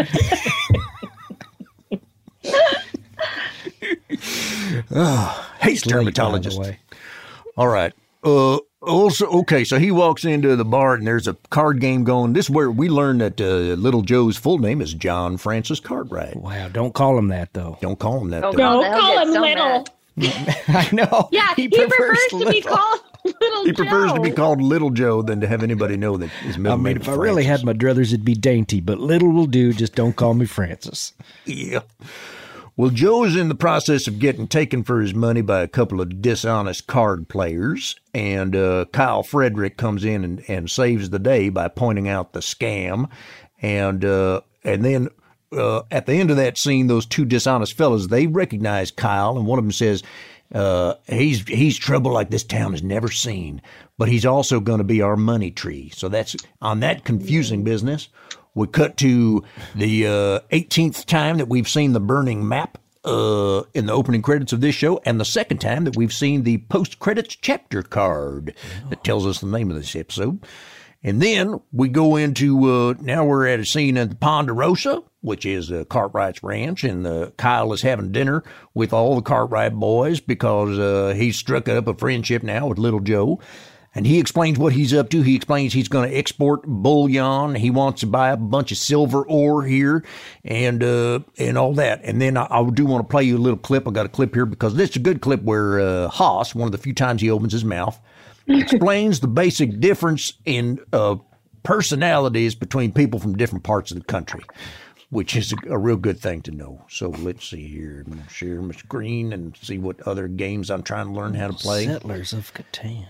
Hey, It's late, by the dermatologist. way. All right. Uh, also, okay, so he walks into the bar and there's a card game going. This is where we learn that uh, Little Joe's full name is John Francis Cartwright. Wow, don't call him that though. Don't call him that. Don't though. call Don't They'll call get him so little. mad. I know. Yeah, he, prefers, to be little. called Little He prefers to be Joe. called Little Joe than to have anybody know that his middle I mean, name if is I really had Francis. my druthers, it'd be Dainty, but little will do. Just don't call me Francis. Yeah. Well, Joe is in the process of getting taken for his money by a couple of dishonest card players, and uh, Kyle Frederick comes in and, and saves the day by pointing out the scam, and uh, and then uh, at the end of that scene, those two dishonest fellas, they recognize Kyle, and one of them says, uh, he's he's trouble like this town has never seen, but he's also going to be our money tree. So that's on that confusing business. We cut to the uh, eighteenth time that we've seen the burning map uh, in the opening credits of this show, and the second time that we've seen the post-credits chapter card that tells us the name of this episode. And then we go into, uh, now we're at a scene at the Ponderosa, which is uh, Cartwright's ranch, and uh, Kyle is having dinner with all the Cartwright boys because uh, he's struck up a friendship now with Little Joe. And he explains what he's up to. He explains he's going to export bullion. He wants to buy a bunch of silver ore here and uh, and all that. And then I, I do want to play you a little clip. I got a clip here because this is a good clip where uh, Haas, one of the few times he opens his mouth, explains the basic difference in uh, personalities between people from different parts of the country, which is a, a real good thing to know. So let's see here. I'm going to share my screen and see what other games I'm trying to learn how to play. Settlers of Catan.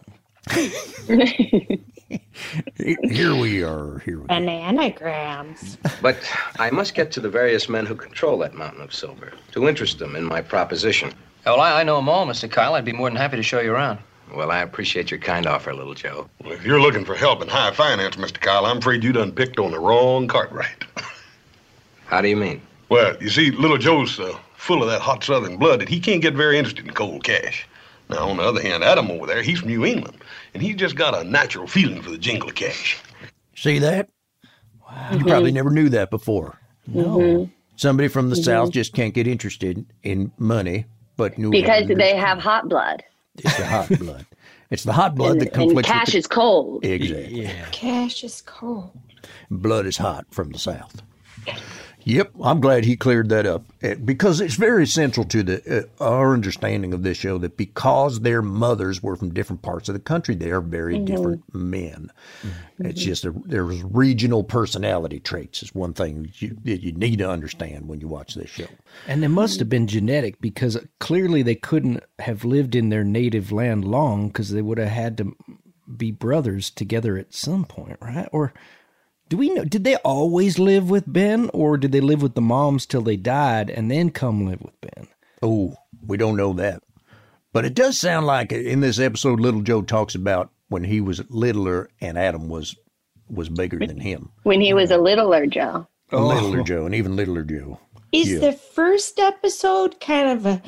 Here we are. Here we Bananagrams. But I must get to the various men who control that mountain of silver to interest them in my proposition. Well, I, I know them all, Mister Kyle. I'd be more than happy to show you around. Well, I appreciate your kind offer, Little Joe. Well, if you're looking for help in high finance, Mister Kyle, I'm afraid you done picked on the wrong Cartwright. How do you mean? Well, you see, Little Joe's uh, full of that hot Southern blood that he can't get very interested in cold cash. Now, on the other hand, Adam over there, he's from New England, and he's just got a natural feeling for the jingle of cash. See that? Wow. You probably never knew that before. No. Mm-hmm. Somebody from the Mm-hmm. South just can't get interested in money, but New Because Englanders they can. have hot blood. It's the hot blood. It's the hot blood And, that and conflicts cash with the, is cold. Exactly. Yeah. Cash is cold. Blood is hot from the South. Yep, I'm glad he cleared that up uh, because it's very essential to the uh, our understanding of this show that because their mothers were from different parts of the country, they are very Mm-hmm. different men. Mm-hmm. It's just a, there's regional personality traits is one thing you, that you need to understand when you watch this show. And it must have been genetic because clearly they couldn't have lived in their native land long because they would have had to be brothers together at some point, right? Or do we know, did they always live with Ben or did they live with the moms till they died and then come live with Ben? Oh, we don't know that. But it does sound like in this episode, Little Joe talks about when he was littler and Adam was was bigger than him. When he was a littler Joe. A littler Joe and even littler Joe. Is Yeah. the first episode kind of a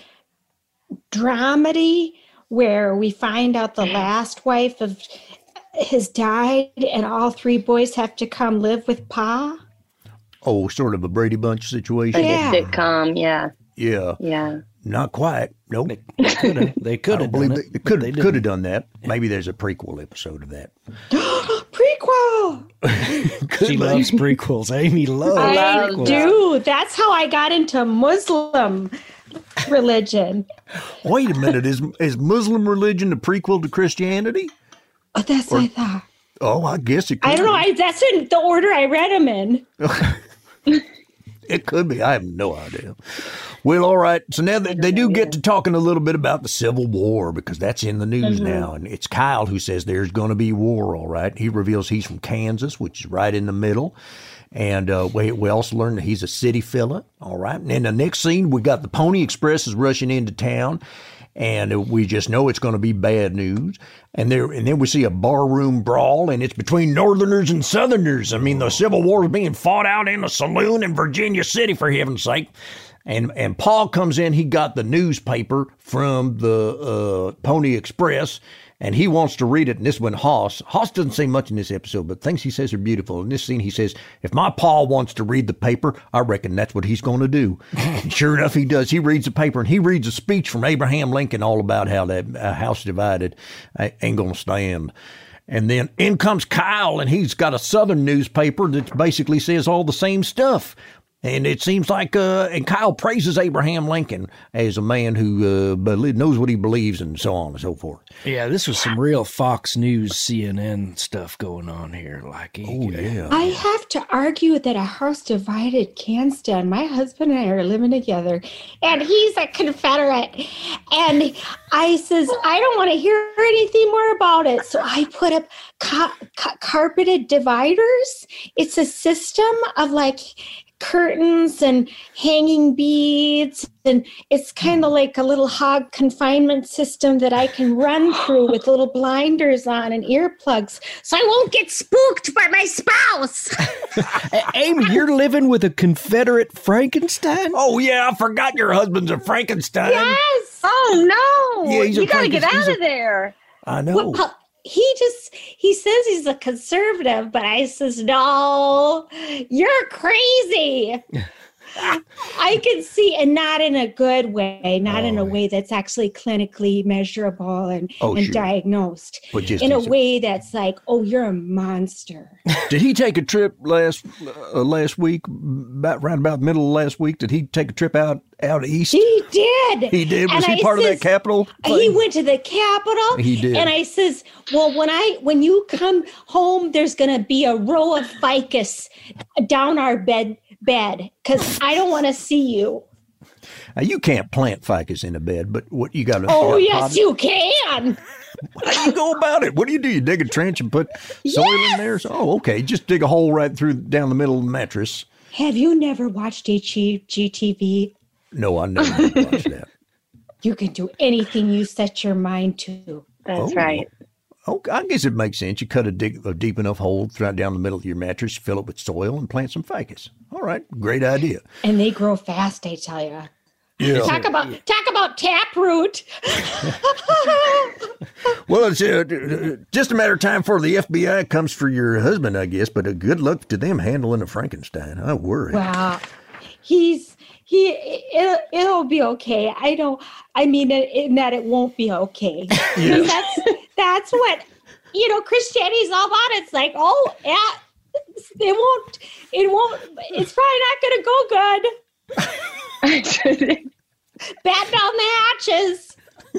dramedy where we find out the last wife of his died and all three boys have to come live with Pa? Oh, sort of a Brady Bunch situation? Like Yeah. a sitcom, yeah. Yeah. Yeah. Not quite. Nope. They could have. They I could don't have believe done they, it. they but could they have didn't. could have done that. Maybe there's a prequel episode of that. Prequel! She loves prequels. Amy loves I prequels. do. That's how I got into Muslim religion. Wait a minute. Is is Muslim religion the prequel to Christianity? Oh, that's what I thought. Oh, I guess it could I don't know. be. I, that's in the order I read them in. It could be. I have no idea. Well, all right. So now they, they do get to talking a little bit about the Civil War because that's in the news Mm-hmm. now. And it's Kyle who says there's going to be war, all right. He reveals he's from Kansas, which is right in the middle. And uh, we, we also learned that he's a city fella, all right. And in the next scene, we got the Pony Express is rushing into town. And we just know it's going to be bad news. And there, and then we see a barroom brawl, and it's between Northerners and Southerners. I mean, the Civil War is being fought out in a saloon in Virginia City, for heaven's sake. And and Paul comes in. He got the newspaper from the uh, Pony Express, and he wants to read it. And this one, Hoss. Hoss doesn't say much in this episode, but things he says are beautiful. In this scene, he says, if my Paul wants to read the paper, I reckon that's what he's going to do. And sure enough, he does. He reads the paper, and he reads a speech from Abraham Lincoln all about how that uh, house divided uh, ain't going to stand. And then in comes Kyle, and he's got a Southern newspaper that basically says all the same stuff. And it seems like, uh, and Kyle praises Abraham Lincoln as a man who uh, believe, knows what he believes and so on and so forth. Yeah, this was some real Fox News, C N N stuff going on here. Like, oh, yeah. I have to argue that a house divided can stand. My husband and I are living together, and he's a Confederate. And I says, I don't want to hear anything more about it. So I put up ca- ca- carpeted dividers. It's a system of like curtains and hanging beads, and it's kind of like a little hog confinement system that I can run through with little blinders on and earplugs so I won't get spooked by my spouse. Amy, you're living with a Confederate Frankenstein? Oh, yeah, I forgot your husband's a Frankenstein. Yes. Oh, no. Yeah, he's a you got to get Franken- out he's of a- there. I know. Well, he just, he says he's a conservative, but I says, no, you're crazy. I can see, and not in a good way, not oh, in a way that's actually clinically measurable and, oh, and sure. diagnosed. But just in a a- way that's like, oh, you're a monster. Did he take a trip last uh, last week, about round about the middle of last week? Did he take a trip out out east? He did. He did. Was and he I part says, of that Capitol thing? He went to the Capitol. He did. And I says, well, when I when you come home, there's going to be a row of ficus down our bed bed because I don't want to see you. Now, you can't plant ficus in a bed, but what you got to? Oh yes, you can. How do you go about it? What do you do? You dig a trench and put soil yes! in there? So, oh, okay. Just dig a hole right through down the middle of the mattress. Have you never watched H G T V? No, I never watched that. You can do anything you set your mind to. That's oh. right. Okay, I guess it makes sense. You cut a, dig, a deep enough hole right down the middle of your mattress, fill it with soil, and plant some ficus. All right, great idea. And they grow fast, I tell you. Yeah. Talk about talk about taproot. Well, it's uh, just a matter of time before the F B I comes for your husband, I guess. But a good luck to them handling a Frankenstein. I worry. Wow, he's he. It'll, it'll be okay. I don't. I mean, in that it won't be okay. Yeah. That's that's what you know. Christianity's all about. It's like, oh, yeah, it won't. It won't. It's probably not going to go good. Bat down the hatches.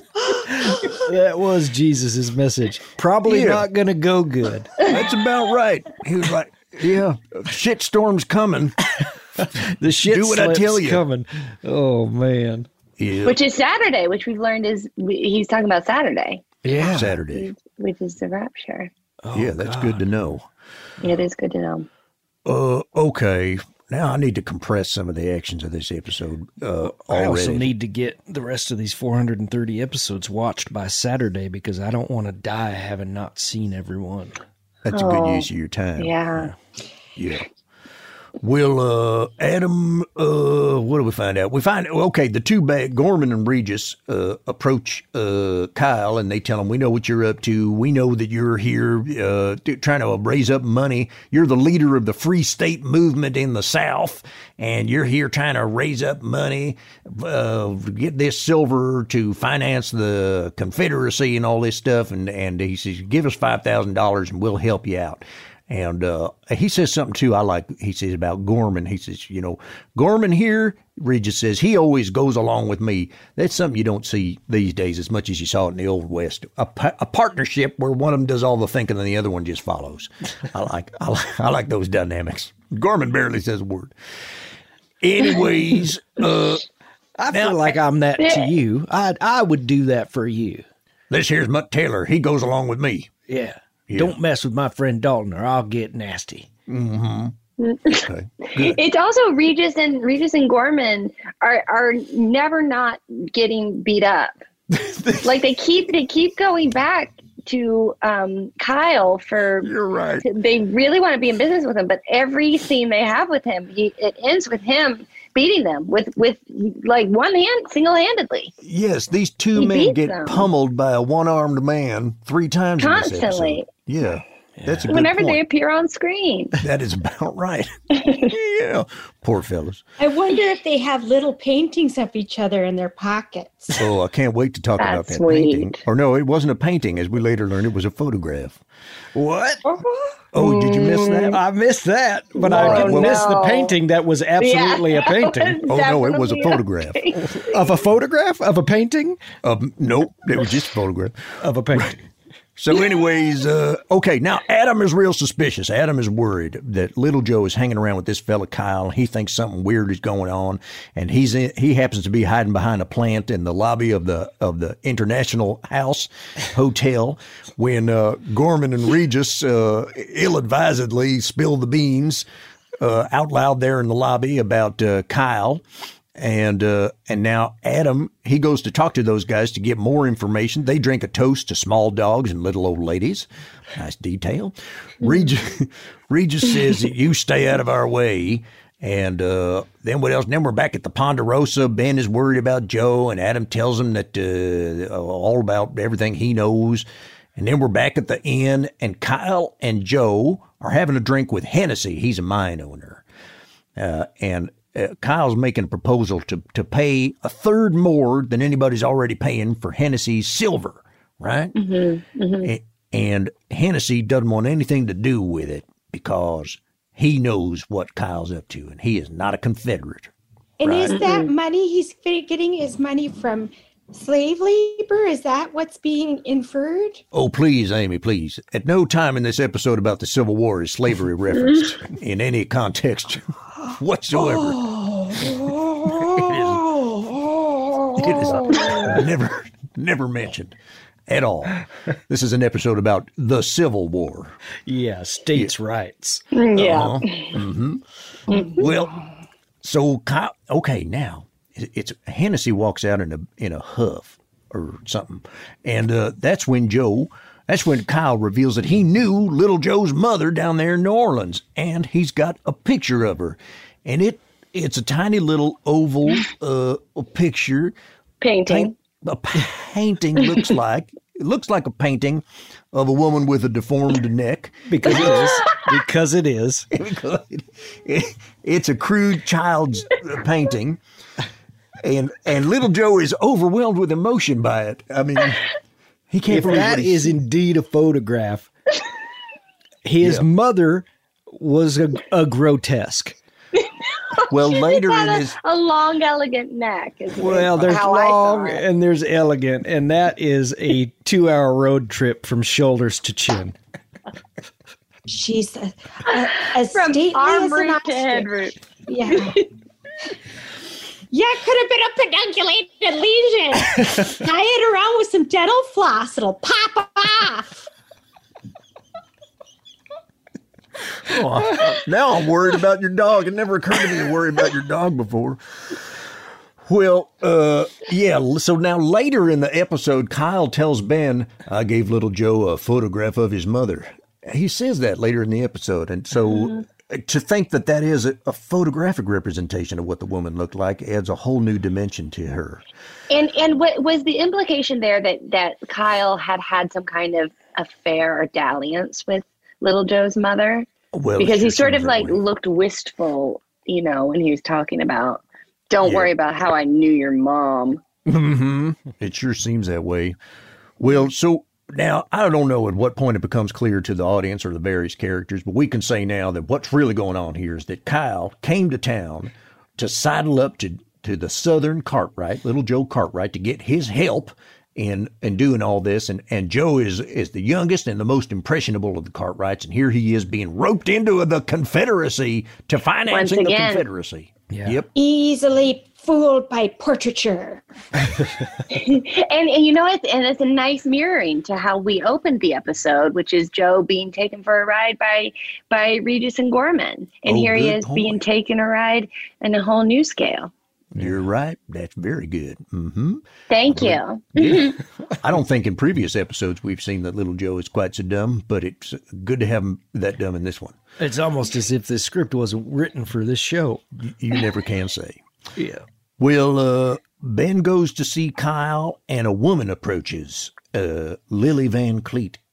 That was Jesus's message. Probably Yeah. not going to go good. That's about right. He was like, yeah, shit storm's coming. The shit Do what I slip's tell you. coming. Oh, man. Yeah. Which is Saturday, which we've learned is he's talking about Saturday, Yeah. Saturday. which is the rapture. Oh, yeah, that's God. good to know. It is good to know. Uh, okay. Now I need to compress some of the actions of this episode uh, I also already. need to get the rest of these four hundred thirty episodes watched by Saturday because I don't want to die having not seen everyone. That's a Oh, good use of your time. Yeah. Yeah. Will uh, Adam, uh, what do we find out? We find, okay, the two bad, Gorman and Regis, uh, approach uh, Kyle and they tell him, we know what you're up to. We know that you're here uh, to, trying to raise up money. You're the leader of the Free State movement in the South, and you're here trying to raise up money, uh, get this silver to finance the Confederacy and all this stuff. And, and he says, give us five thousand dollars and we'll help you out. And uh, he says something, too, I like, he says about Gorman. He says, you know, Gorman here, Regis says, he always goes along with me. That's something you don't see these days as much as you saw it in the Old West. A, pa- a partnership where one of them does all the thinking and the other one just follows. I like I like, I like those dynamics. Gorman barely says a word. Anyways. uh, I now, feel like I'm that to you. I I would do that for you. This here's Mutt Taylor. He goes along with me. Yeah. Yeah. Don't mess with my friend Dalton or I'll get nasty. Mm-hmm. Okay. Good. It's also Regis and Regis and Gorman are are never not getting beat up. Like they keep they keep going back to um, Kyle for. You're right. They really want to be in business with him, but every scene they have with him, he, it ends with him beating them with with like one hand, single handedly. Yes, these two He men beats get them. pummeled by a one armed man three times in this Constantly. episode. Yeah. That's a good Whenever point. they appear on screen. That is about right. Yeah. Poor fellas. I wonder if they have little paintings of each other in their pockets. Oh, I can't wait to talk about That's that sweet. painting. Or no, it wasn't a painting. As we later learned, it was a photograph. What? Oh, did you miss that? I missed that, but I Oh, didn't miss the no. painting that was absolutely Yeah, a painting. Oh, no, it was a Definitely photograph. painting. Of a photograph? Of a painting? Um, nope, it was just a photograph. Of a painting. So anyways, uh, okay, now Adam is real suspicious. Adam is worried that little Joe is hanging around with this fella Kyle. He thinks something weird is going on, and he's in, he happens to be hiding behind a plant in the lobby of the of the International House Hotel when uh, Gorman and Regis uh, ill-advisedly spill the beans uh, out loud there in the lobby about uh, Kyle. And uh, and now Adam, he goes to talk to those guys to get more information. They drink a toast to small dogs and little old ladies. Nice detail. Regis, Regis says that you stay out of our way. And uh, then what else? And then we're back at the Ponderosa. Ben is worried about Joe, and Adam tells him that uh, all about everything he knows. And then we're back at the inn, and Kyle and Joe are having a drink with Hennessy. He's a mine owner. Uh, and Uh, Kyle's making a proposal to, to pay a third more than anybody's already paying for Hennessy's silver, right? Mm-hmm, mm-hmm. A- and Hennessy doesn't want anything to do with it because he knows what Kyle's up to, and he is not a Confederate. And right? is that money he's getting his money from slave labor? Is that what's being inferred? Oh, please, Amy, please. At no time in this episode about the Civil War is slavery referenced in any context whatsoever. It is, it is never, never mentioned at all. This is an episode about the Civil War. Yeah, states' rights. Yeah. Uh-huh. Mm-hmm. Mm-hmm. Well, so Kyle, okay, now it's Hennessy walks out in a in a huff or something, and uh, that's when Joe. That's when Kyle reveals that he knew little Joe's mother down there in New Orleans, and he's got a picture of her, and it it's a tiny little oval uh, picture. Painting. Paint, a painting looks like it looks like a painting of a woman with a deformed neck. Because it is. Because it is. Because it, it, it's a crude child's painting, and and little Joe is overwhelmed with emotion by it. I mean. He can't If believe that what he is indeed a photograph, his Yeah. mother was a, a grotesque. Well, later in Had a, his a long, elegant neck. Is Well, there's how I saw long it. and there's elegant, and that is a two-hour road trip from shoulders to chin. She's a, a, as From stately arm as an root to ostrich. head root. Yeah. Yeah, it could have been a pedunculated lesion. Tie it around with some dental floss. It'll pop off. Oh, now I'm worried about your dog. It never occurred to me to worry about your dog before. Well, uh, yeah. So now later in the episode, Kyle tells Ben, "I gave little Joe a photograph of his mother." He says that later in the episode, and so. Mm-hmm. To think that that is a, a photographic representation of what the woman looked like adds a whole new dimension to her. And and what was the implication there that that Kyle had had some kind of affair or dalliance with little Joe's mother? Well, because sure he sort of seems that like way. looked wistful, you know, when he was talking about, "Don't Yeah. worry about how I knew your mom." Mm-hmm. It sure seems that way. Well, so now I don't know at what point it becomes clear to the audience or the various characters, but we can say now that what's really going on here is that Kyle came to town to sidle up to, to the Southern Cartwright, little Joe Cartwright, to get his help in in doing all this. And, and Joe is, is the youngest and the most impressionable of the Cartwrights, and here he is being roped into the Confederacy to financing the again. Confederacy. Yeah. Yep. Easily fooled by portraiture. and, and you know what? And it's a nice mirroring to how we opened the episode, which is Joe being taken for a ride by by Regis and Gorman. And Oh, here he good is point. being taken a ride in a whole new scale. You're right. That's very good. Mm-hmm. Thank you. Yeah. I don't think in previous episodes we've seen that little Joe is quite so dumb, but it's good to have him that dumb in this one. It's almost as if this script wasn't written for this show. You, you never can say. Yeah. Well, uh, Ben goes to see Kyle, and a woman approaches, uh, Lily Van Cleet,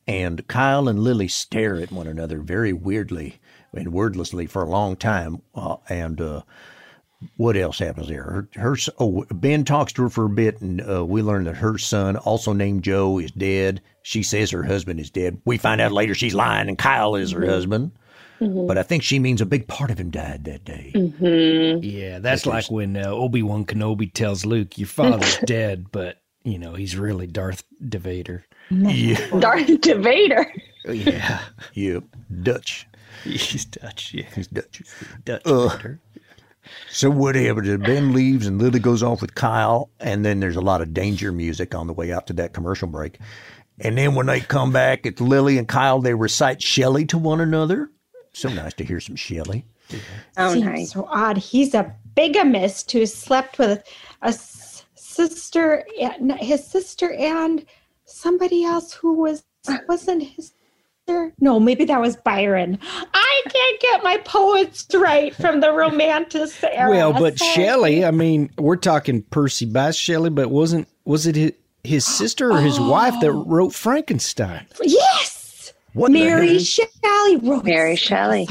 and Kyle and Lily stare at one another very weirdly and wordlessly for a long time. Uh, and uh, what else happens there? Her, her oh, Ben talks to her for a bit, and uh, we learn that her son, also named Joe, is dead. She says her husband is dead. We find out later she's lying, and Kyle is her mm-hmm. husband. Mm-hmm. But I think she means a big part of him died that day. Mm-hmm. Yeah, that's, that's like when uh, Obi-Wan Kenobi tells Luke, your father's dead, but, you know, he's really Darth Vader. Yeah. Darth Vader. Yeah. Yep. Dutch. He's Dutch, yeah. He's Dutch. Dutch uh, Vader. So what happens? Ben leaves and Lily goes off with Kyle, and then there's a lot of danger music on the way out to that commercial break. And then when they come back, it's Lily and Kyle, they recite Shelley to one another. So nice to hear some Shelley. Yeah. Oh, Seems nice. So odd. He's a bigamist who slept with a sister, his sister, and somebody else who was wasn't his sister. No, maybe that was Byron. I can't get my poets right from the Romantic era. Well, but so. Shelley, I mean, we're talking Percy Bysshe Shelley, but wasn't was it his, his sister or his oh. wife that wrote Frankenstein? Yes. What Mary Shelley wrote Mary Shelley.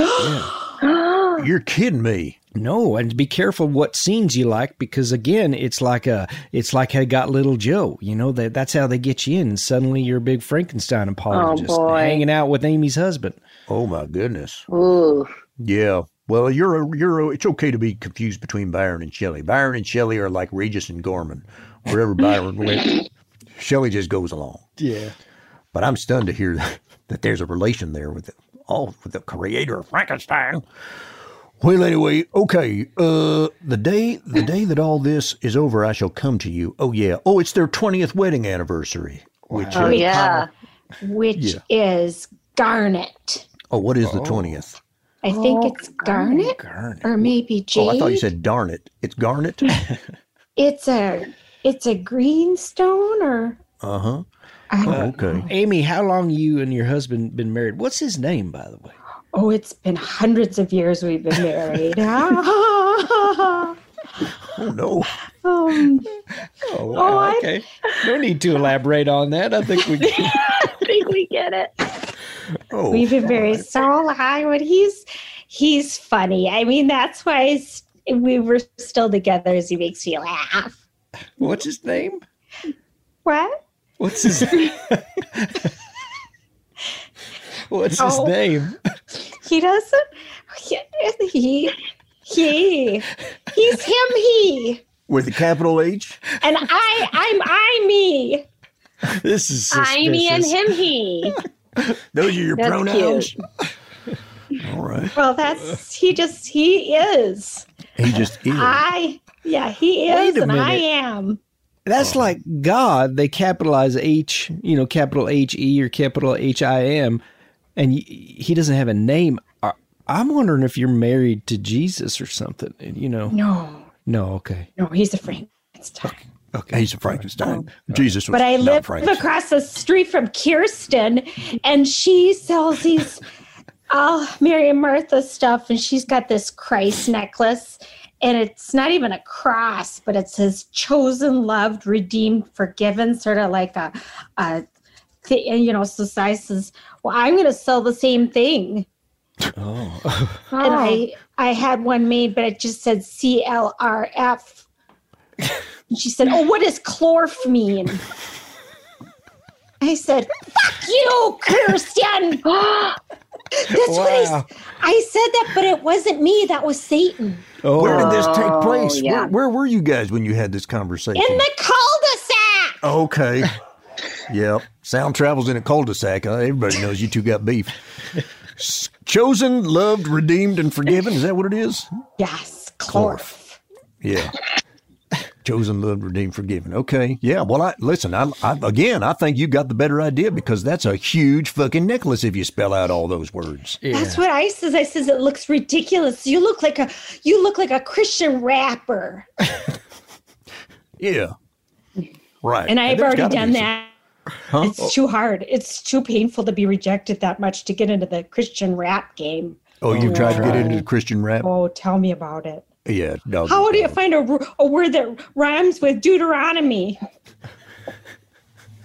Yeah. You're kidding me. No, and be careful what scenes you like, because again, it's like a, it's like I Got Little Joe. You know that that's how they get you in, and suddenly you're a big Frankenstein apologist, oh, hanging out with Amy's husband. Oh my goodness. Ooh. Yeah. Well, you're a, you're a, it's okay to be confused between Byron and Shelley. Byron and Shelley are like Regis and Gorman. Wherever Byron went, Shelley just goes along. Yeah. But I'm stunned to hear that, that there's a relation there with the, all with the creator of Frankenstein. Well, anyway, okay. Uh, the day the day that all this is over, I shall come to you. Oh yeah. Oh, it's their twentieth wedding anniversary. Which oh uh, yeah. Which yeah. is Garnet. Oh, what is the twentieth? I think oh, it's Garnet, Garnet, or maybe Jade. Oh, I thought you said darn it. It's Garnet. it's a it's a greenstone, or uh huh. Oh, okay. Amy, how long you and your husband been married? What's his name, by the way? Oh, it's been hundreds of years we've been married. Oh, no. Um, oh, wow. Oh, okay. No need to elaborate on that. I think we get it. I think we get it. Oh, we've been married right. so long, but he's, he's funny. I mean, that's why we were still together, as he makes me laugh. What's his name? What? What's his name? What's his oh, name? He doesn't. He, he, he, he's him, he. With a capital H? And I, I'm I, me. This is suspicious. I, me, and him, he. Those are your that's pronouns? All right. Well, that's, he just, he is. He just is. I, yeah, he is, and I am. That's oh. like God. They capitalize H, you know, capital H E or capital H I M, and he doesn't have a name. I'm wondering if you're married to Jesus or something, you know. No. No, okay. No, he's a Frankenstein. Okay, okay. He's a Frankenstein. Oh. Jesus was But I not live across the street from Kirsten, and she sells these uh, Mary and Martha stuff, and she's got this Christ necklace. And it's not even a cross, but it says chosen, loved, redeemed, forgiven, sort of like a, a th- you know, so I says, well, I'm going to sell the same thing. Oh. And I, I had one made, but it just said C L R F. And she said, oh, what does chlorf mean? I said, fuck you, Kirsten. That's wow. what I, I said that, but it wasn't me. That was Satan. Oh. Where did this take place? Oh, yeah. Where, where were you guys when you had this conversation? In the cul-de-sac. Okay. Yep. Sound travels in a cul-de-sac. Uh, everybody knows you two got beef. Chosen, loved, redeemed, and forgiven. Is that what it is? Yes. Chlorf. Yeah. Chosen, loved, redeemed, forgiven. Okay. Yeah. Well, I listen, I, I again, I think you got the better idea, because that's a huge fucking necklace if you spell out all those words. Yeah. That's what I says. I says it looks ridiculous. You look like a you look like a Christian rapper. Yeah. Right. And I've already done that. Huh? It's oh. too hard. It's too painful to be rejected that much to get into the Christian rap game. Oh, you've oh, tried to get into the Christian rap? Oh, tell me about it. Yeah. No, How no. do you find a, a word that rhymes with Deuteronomy?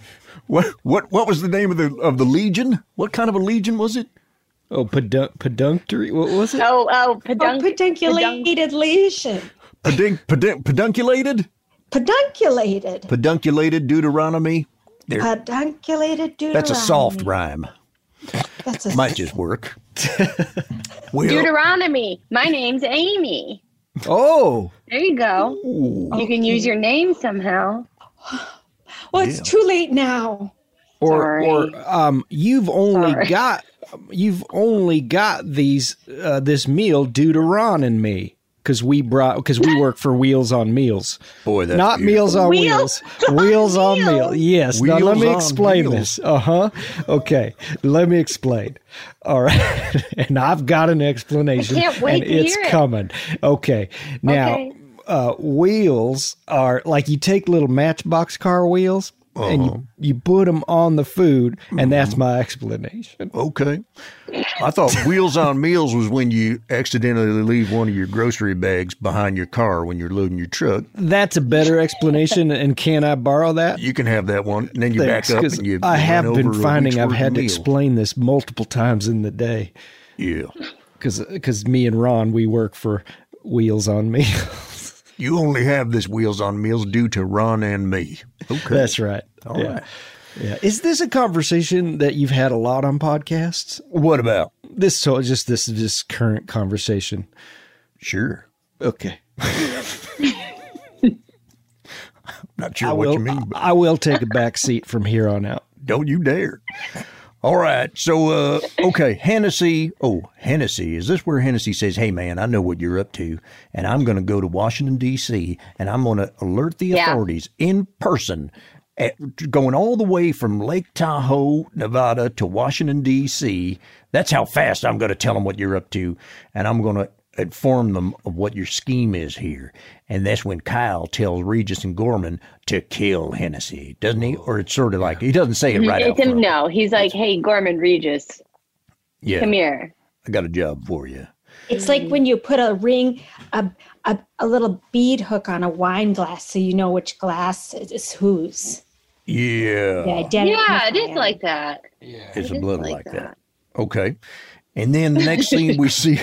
What what what was the name of the of the legion? What kind of a legion was it? Oh, pedun- pedunctory. What was it? Oh, oh, pedunc- oh pedunculated lesion. Pedun- pedun- pedunculated? Pedunculated. Pedunculated Deuteronomy. There. Pedunculated Deuteronomy. That's a soft rhyme. That's a Might just work. Well, Deuteronomy. My name's Amy. Oh. There you go. Ooh. You can use your name somehow. Well, it's Yeah. too late now. Or Sorry. or um you've only Sorry. got you've only got these uh, this meal due to Ron and me. Because we brought, because we work for Wheels on Meals. Boy, that's not beautiful. Meals on Wheels Wheels. on Wheels on Meals. Meals. Yes. Now Wheels let me on explain Wheels. this. Uh huh. Okay. Let me explain. All right. And I've got an explanation. I can't wait and to it's hear it. coming. Okay. Now, Okay. uh, wheels are like you take little Matchbox car wheels. And Uh-huh. you, you put them on the food, and that's my explanation. Okay. I thought Wheels on Meals was when you accidentally leave one of your grocery bags behind your car when you're loading your truck. That's a better explanation, and can I borrow that? You can have that one, and then you Thanks, back up 'cause and you. I you have run been over a finding week's I've worth had of to meal. explain this multiple times in the day Yeah. because me and Ron, we work for Wheels on Meals. You only have this Wheels on Meals due to Ron and me. Okay. That's right. All yeah. right. Yeah. Is this a conversation that you've had a lot on podcasts? What about? This so just this this current conversation. Sure. Okay. Not sure I what will, you mean, but I will take a back seat from here on out. don't you dare. All right. So, uh, okay, Hennessy. Oh, Hennessy. Is this where Hennessy says, hey, man, I know what you're up to, and I'm going to go to Washington, D C, and I'm going to alert the Yeah. authorities in person, at, going all the way from Lake Tahoe, Nevada to Washington, D C. That's how fast I'm going to tell them what you're up to, and I'm going to inform them of what your scheme is here. And that's when Kyle tells Regis and Gorman to kill Hennessy, doesn't he? Or it's sort of like, he doesn't say it right out It's him, front. no, he's like, hey, Gorman Regis, Yeah. come here. I got a job for you. It's like when you put a ring, a, a, a little bead hook on a wine glass so you know which glass is whose. Yeah. The identity. Yeah, it is like that. It's it a is little like like that. that. Okay. And then the next scene we see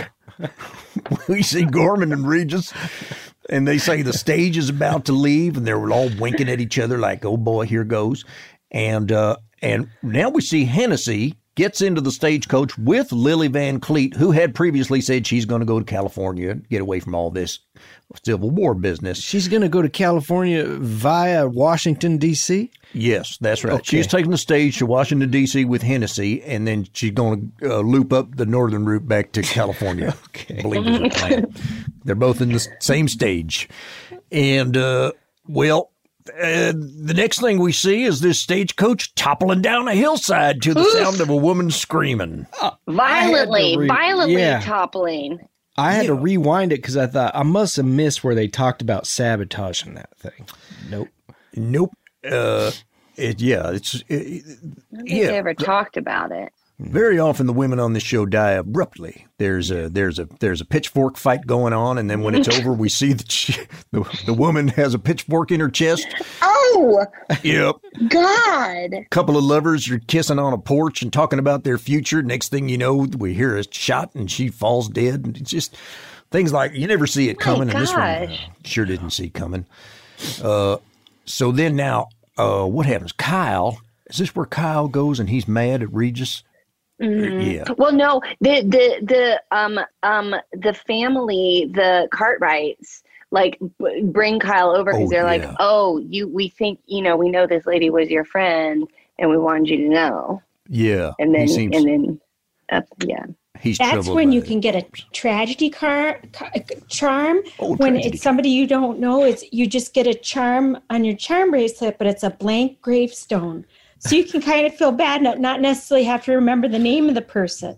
we see Gorman and Regis, and they say the stage is about to leave, and they're all winking at each other like, oh boy, here goes. And uh and now we see Hennessy gets into the stagecoach with Lily Van Cleet, who had previously said she's going to go to California, get away from all this Civil War business. She's going to go to California via Washington, D C? Yes, that's right. Okay. She's taking the stage to Washington, D C with Hennessy, and then she's going to uh, loop up the northern route back to California. Okay. Believe it's a plan. They're both in the s- same stage. And, uh, well, uh, the next thing we see is this stagecoach toppling down a hillside to the sound of a woman screaming. Violently, re- violently yeah. toppling. I had to Yeah. rewind it because I thought I must have missed where they talked about sabotaging that thing. Nope. Nope. Uh, it, yeah, it's, it, I don't think yeah. they ever talked about it. Very often the women on this show die abruptly. There's a there's a there's a pitchfork fight going on, and then when it's over, we see that she, the the woman has a pitchfork in her chest. Oh, Yep. God. A couple of lovers are kissing on a porch and talking about their future. Next thing you know, we hear a shot and she falls dead. And it's just things like you never see it My coming, and this one uh, gosh. sure didn't see coming. Uh, so then now, uh, what happens? Kyle, is this where Kyle goes and he's mad at Regis? Yeah. Well, no, the the the um um the family, the Cartwrights, like b- bring Kyle over because Oh, they're yeah. like, oh, you, we think, you know, we know this lady was your friend, and we wanted you to know, Yeah. and then he seems, and then, uh, yeah, he's That's troubled when by you it. can get a tragedy car, car charm. Oh, when tragedy it's somebody you don't know, it's you just get a charm on your charm bracelet, but it's a blank gravestone. So you can kind of feel bad, not, not necessarily have to remember the name of the person.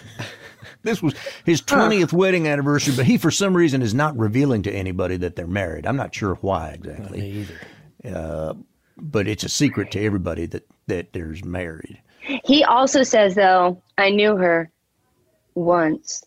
This was his twentieth wedding anniversary, but he, for some reason, is not revealing to anybody that they're married. I'm not sure why exactly. Me either. Uh, but it's a secret to everybody that, that there's married. He also says, though, I knew her once.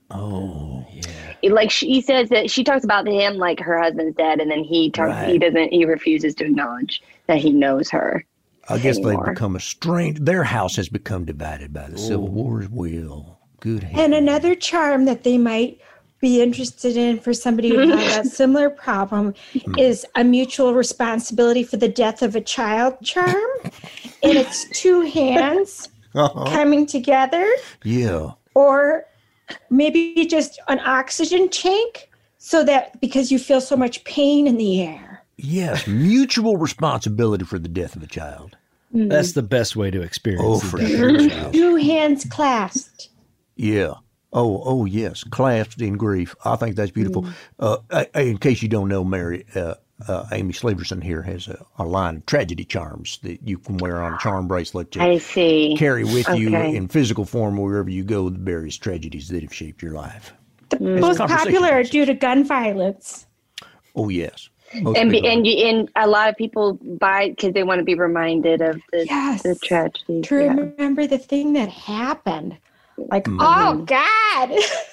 Oh, yeah. Like she says that she talks about him like her husband's dead, and then he talks. He Right. doesn't. He refuses to acknowledge that he knows her. I guess anymore. they've become estranged. Their house has become divided by the Ooh. Civil War as well. Good heavens. And another charm that they might be interested in for somebody who has a similar problem is a mutual responsibility for the death of a child charm. And it's two hands Uh-huh. coming together. Yeah. Or maybe just an oxygen tank so that because you feel so much pain in the air. Yes, mutual responsibility for the death of a child. That's the best way to experience Oh, the for death sure. of a child. Two hands clasped. Yeah. Oh, oh, yes. Clasped in grief. I think that's beautiful. Mm. Uh, I- in case you don't know, Mary, uh, uh, Amy Slaverson here has a, a line of tragedy charms that you can wear on a charm bracelet to I see. carry with you Okay. in physical form wherever you go, the various tragedies that have shaped your life. The Mm. most Conversation. popular are due to gun violence. Oh, yes. Most And be, people- and you, and a lot of people buy because they want to be reminded of the Yes. the tragedy. To Yeah. remember the thing that happened. Like, Mm. oh, God.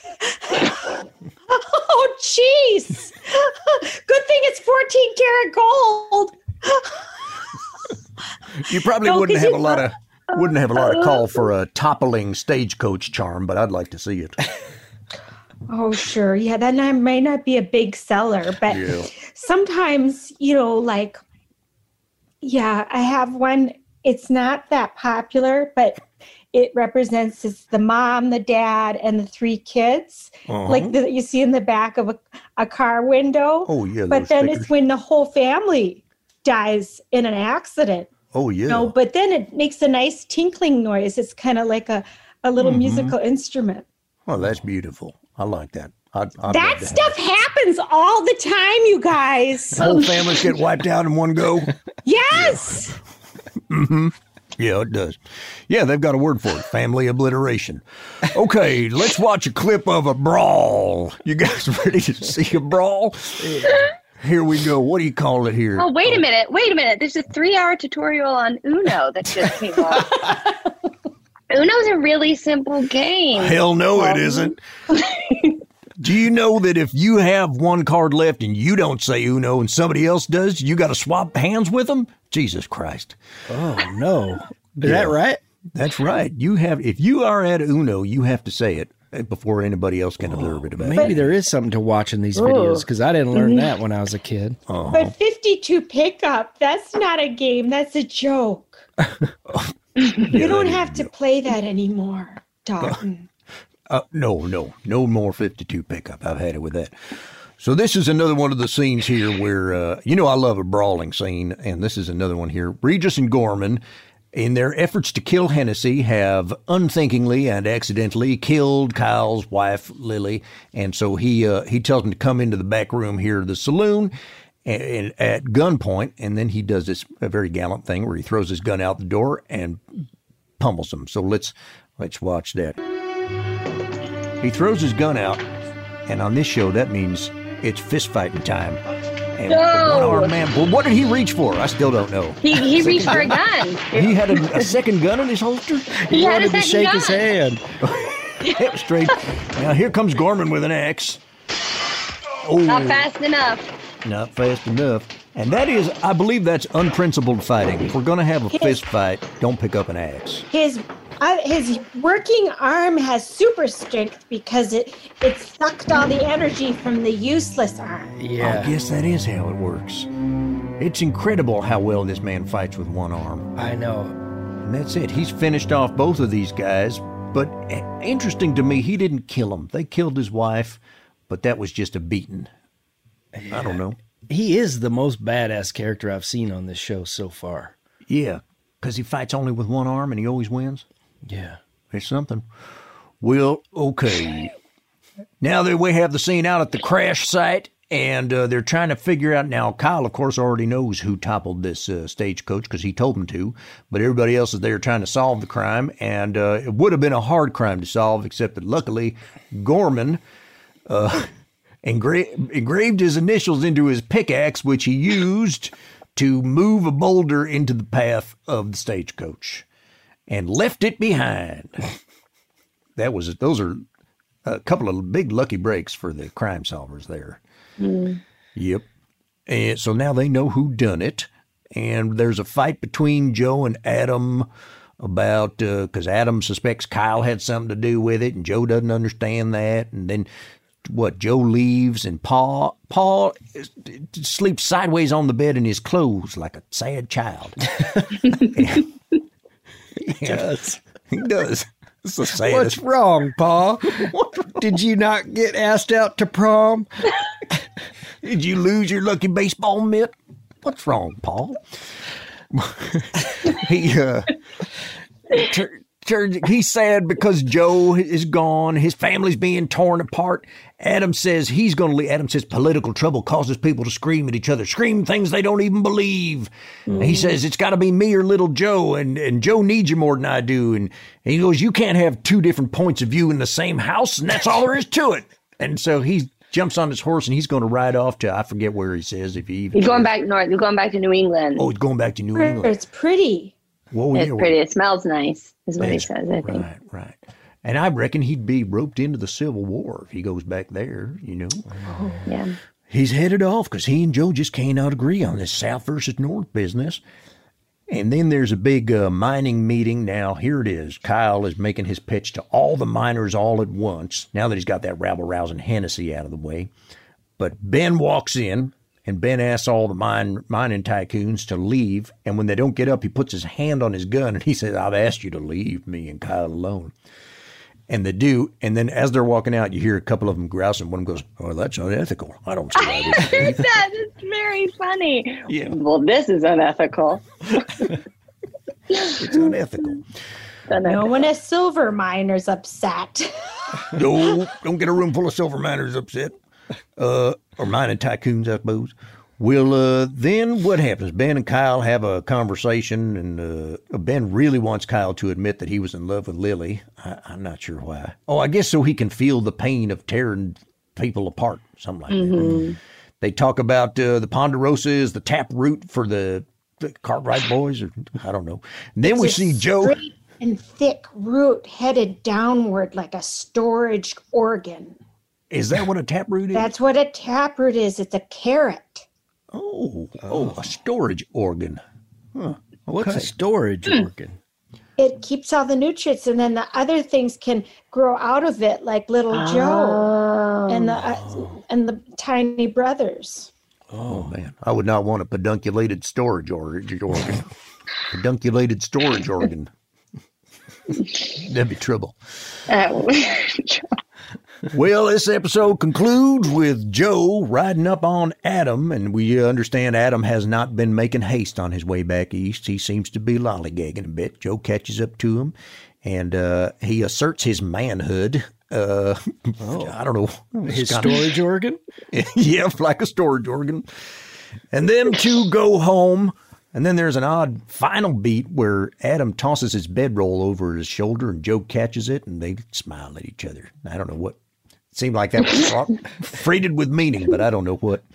oh, jeez. Good thing it's fourteen karat gold. You probably No, wouldn't 'cause have you- a lot of wouldn't have a lot of call for a toppling stagecoach charm, but I'd like to see it. Oh, sure. Yeah, that not, might not be a big seller, but Yeah. sometimes, you know, like, yeah, I have one. It's not that popular, but it represents it's the mom, the dad, and the three kids, Uh-huh. like the, you see in the back of a, a car window. Oh, yeah, But those then stickers. it's when the whole family dies in an accident. Oh, yeah. No, but then it makes a nice tinkling noise. It's kind of like a, a little Mhm. musical instrument. Well, that's beautiful. I like that. I'd, I'd love That to have stuff happens all the time, you guys. it. Whole families get wiped out in one go. Yes. Mm-hmm. Yeah, it does. Yeah, they've got a word for it. Family obliteration. Okay, let's watch a clip of a brawl. You guys ready to see a brawl? Here we go. What do you call it here? Oh, wait a minute. Wait a minute. There's a three-hour tutorial on Uno that just came up. Uno's a really simple game. Hell no, it isn't. Do you know that if you have one card left and you don't say Uno and somebody else does, you got to swap hands with them? Jesus Christ. Oh, no. Is that right? That's right. You have, if you are at Uno, you have to say it before anybody else can observe it about Maybe it. there is something to watch in these Ooh. videos because I didn't learn that when I was a kid. Uh-huh. But fifty-two pickup, that's not a game. That's a joke. You don't have to play that anymore, Dalton. Uh, no, no, no more fifty-two pickup. I've had it with that. So this is another one of the scenes here where, uh, you know, I love a brawling scene, and this is another one here. Regis and Gorman, in their efforts to kill Hennessy, have unthinkingly and accidentally killed Kyle's wife, Lily, and so he uh, he tells them to come into the back room here of the saloon and, and at gunpoint, and then he does this a very gallant thing where he throws his gun out the door and pummels them. So let's let's watch that. He throws his gun out, and on this show, that means it's fist fighting time. And No! the one-armed man, well, what did he reach for? I still don't know. He, he Second reached for a gun. He had a, a second gun in his holster? He had a wanted to second shake gun. his hand. Yep, straight. Now here comes Gorman with an axe. Oh, Not fast enough. not fast enough. And that is, I believe that's unprincipled fighting. If we're going to have a fist fight, don't pick up an axe. His uh, his working arm has super strength because it it sucked all the energy from the useless arm. I guess that is how it works. It's incredible how well this man fights with one arm. I know. And that's it. He's finished off both of these guys. But uh, interesting to me, he didn't kill them. They killed his wife, but that was just a beating. I don't know. He is the most badass character I've seen on this show so far. Yeah, because he fights only with one arm and he always wins. Yeah. It's something. Well, okay. Now that we have the scene out at the crash site, and uh, they're trying to figure out. Now, Kyle, of course, already knows who toppled this uh, stagecoach because he told him to, but everybody else is there trying to solve the crime, and uh, it would have been a hard crime to solve, except that luckily Gorman uh, engra- engraved his initials into his pickaxe, which he used to move a boulder into the path of the stagecoach and left it behind. That was, those are a couple of big lucky breaks for the crime solvers there. Mm. Yep. And so now they know who done it. And there's a fight between Joe and Adam about, because uh, Adam suspects Kyle had something to do with it, and Joe doesn't understand that. And then, what, Joe leaves, and Paul, Paul sleeps sideways on the bed in his clothes like a sad child. and, he does. He does. It's the saddest. What's wrong, Paul? Did you not get asked out to prom? Did you lose your lucky baseball mitt? What's wrong, Paul? he uh, tur- tur- he's sad because Joe is gone. His family's being torn apart. Adam says he's going to leave. Adam says political trouble causes people to scream at each other, scream things they don't even believe. Mm. He says it's got to be me or little Joe, and, and Joe needs you more than I do. And, and he goes, you can't have two different points of view in the same house, and that's all there is to it. And so he jumps on his horse, and he's going to ride off to, I forget where he says, if he even. He's going back north. He's going back to New England. Oh, he's going back to New England. It's pretty. Whoa, it's yeah, pretty. It smells nice, is what he says, I think. Right, right. And I reckon he'd be roped into the Civil War if he goes back there, you know. Oh, yeah. He's headed off because he and Joe just cannot agree on this South versus North business. And then there's a big uh, mining meeting. Now, here it is. Kyle is making his pitch to all the miners all at once, now that he's got that rabble-rousing Hennessy out of the way. But Ben walks in, and Ben asks all the mine, mining tycoons to leave. And when they don't get up, he puts his hand on his gun, and he says, I've asked you to leave me and Kyle alone. And they do. And then as they're walking out, you hear a couple of them grousing. One goes, oh, that's unethical. I don't see why I heard that. It's very funny. Yeah. Well, this is unethical. It's unethical. No one is silver miners upset. No, don't get a room full of silver miners upset. Uh, or mining tycoons, I suppose. Well, uh, then what happens? Ben and Kyle have a conversation, and uh, Ben really wants Kyle to admit that he was in love with Lily. I, I'm not sure why. Oh, I guess so he can feel the pain of tearing people apart, something like mm-hmm. that. They talk about uh, the Ponderosa is the tap root for the, the Cartwright boys, or I don't know. And then it's we see Joe. Straight and thick root headed downward like a storage organ. Is that what a taproot is? That's what a taproot is. It's a carrot. Oh, oh, a storage organ. Huh. Okay. What's a storage organ? It keeps all the nutrients, and then the other things can grow out of it, like little oh. Joe and the uh, and the tiny brothers. Oh man, I would not want a pedunculated storage organ. Pedunculated storage organ. That'd be trouble. Uh, Well, this episode concludes with Joe riding up on Adam, and we understand Adam has not been making haste on his way back east. He seems to be lollygagging a bit. Joe catches up to him, and uh, he asserts his manhood. Uh, oh. I don't know. His storage of, organ? Yeah, like a storage organ. And them two go home, and then there's an odd final beat where Adam tosses his bedroll over his shoulder, and Joe catches it, and they smile at each other. I don't know what. Seemed like that was freighted with meaning, but I don't know what.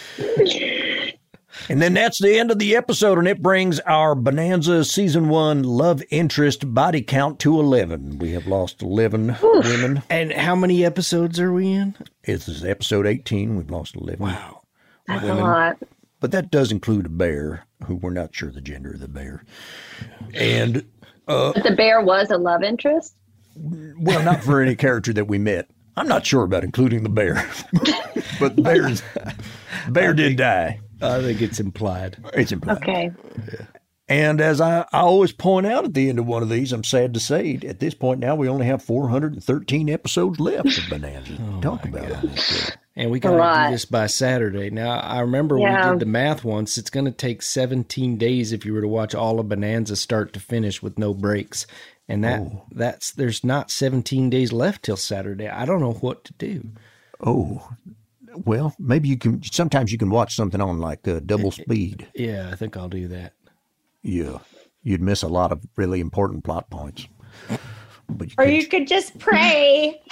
And then that's the end of the episode, and it brings our Bonanza Season one love interest body count to eleven. We have lost eleven Oof. women. And how many episodes are we in? This is episode eighteen. We've lost eleven. Wow. That's women. a lot. But that does include a bear, who we're not sure the gender of the bear. And uh, but the bear was a love interest? Well, not for any character that we met. I'm not sure about including the bear, but the bear's, the bear did die. I think it's implied. It's implied. Okay. Yeah. And as I, I always point out at the end of one of these, I'm sad to say, at this point now, we only have four hundred thirteen episodes left of Bonanza to oh talk about on this show. And we got to do this by Saturday. Now, I remember yeah. we did the math once. It's going to take seventeen days if you were to watch all of Bonanza start to finish with no breaks. And that oh. that's there's not seventeen days left till Saturday. I don't know what to do. Oh, well, maybe you can. Sometimes you can watch something on like uh, double speed. Yeah, I think I'll do that. Yeah, you'd miss a lot of really important plot points. But you or you could just pray.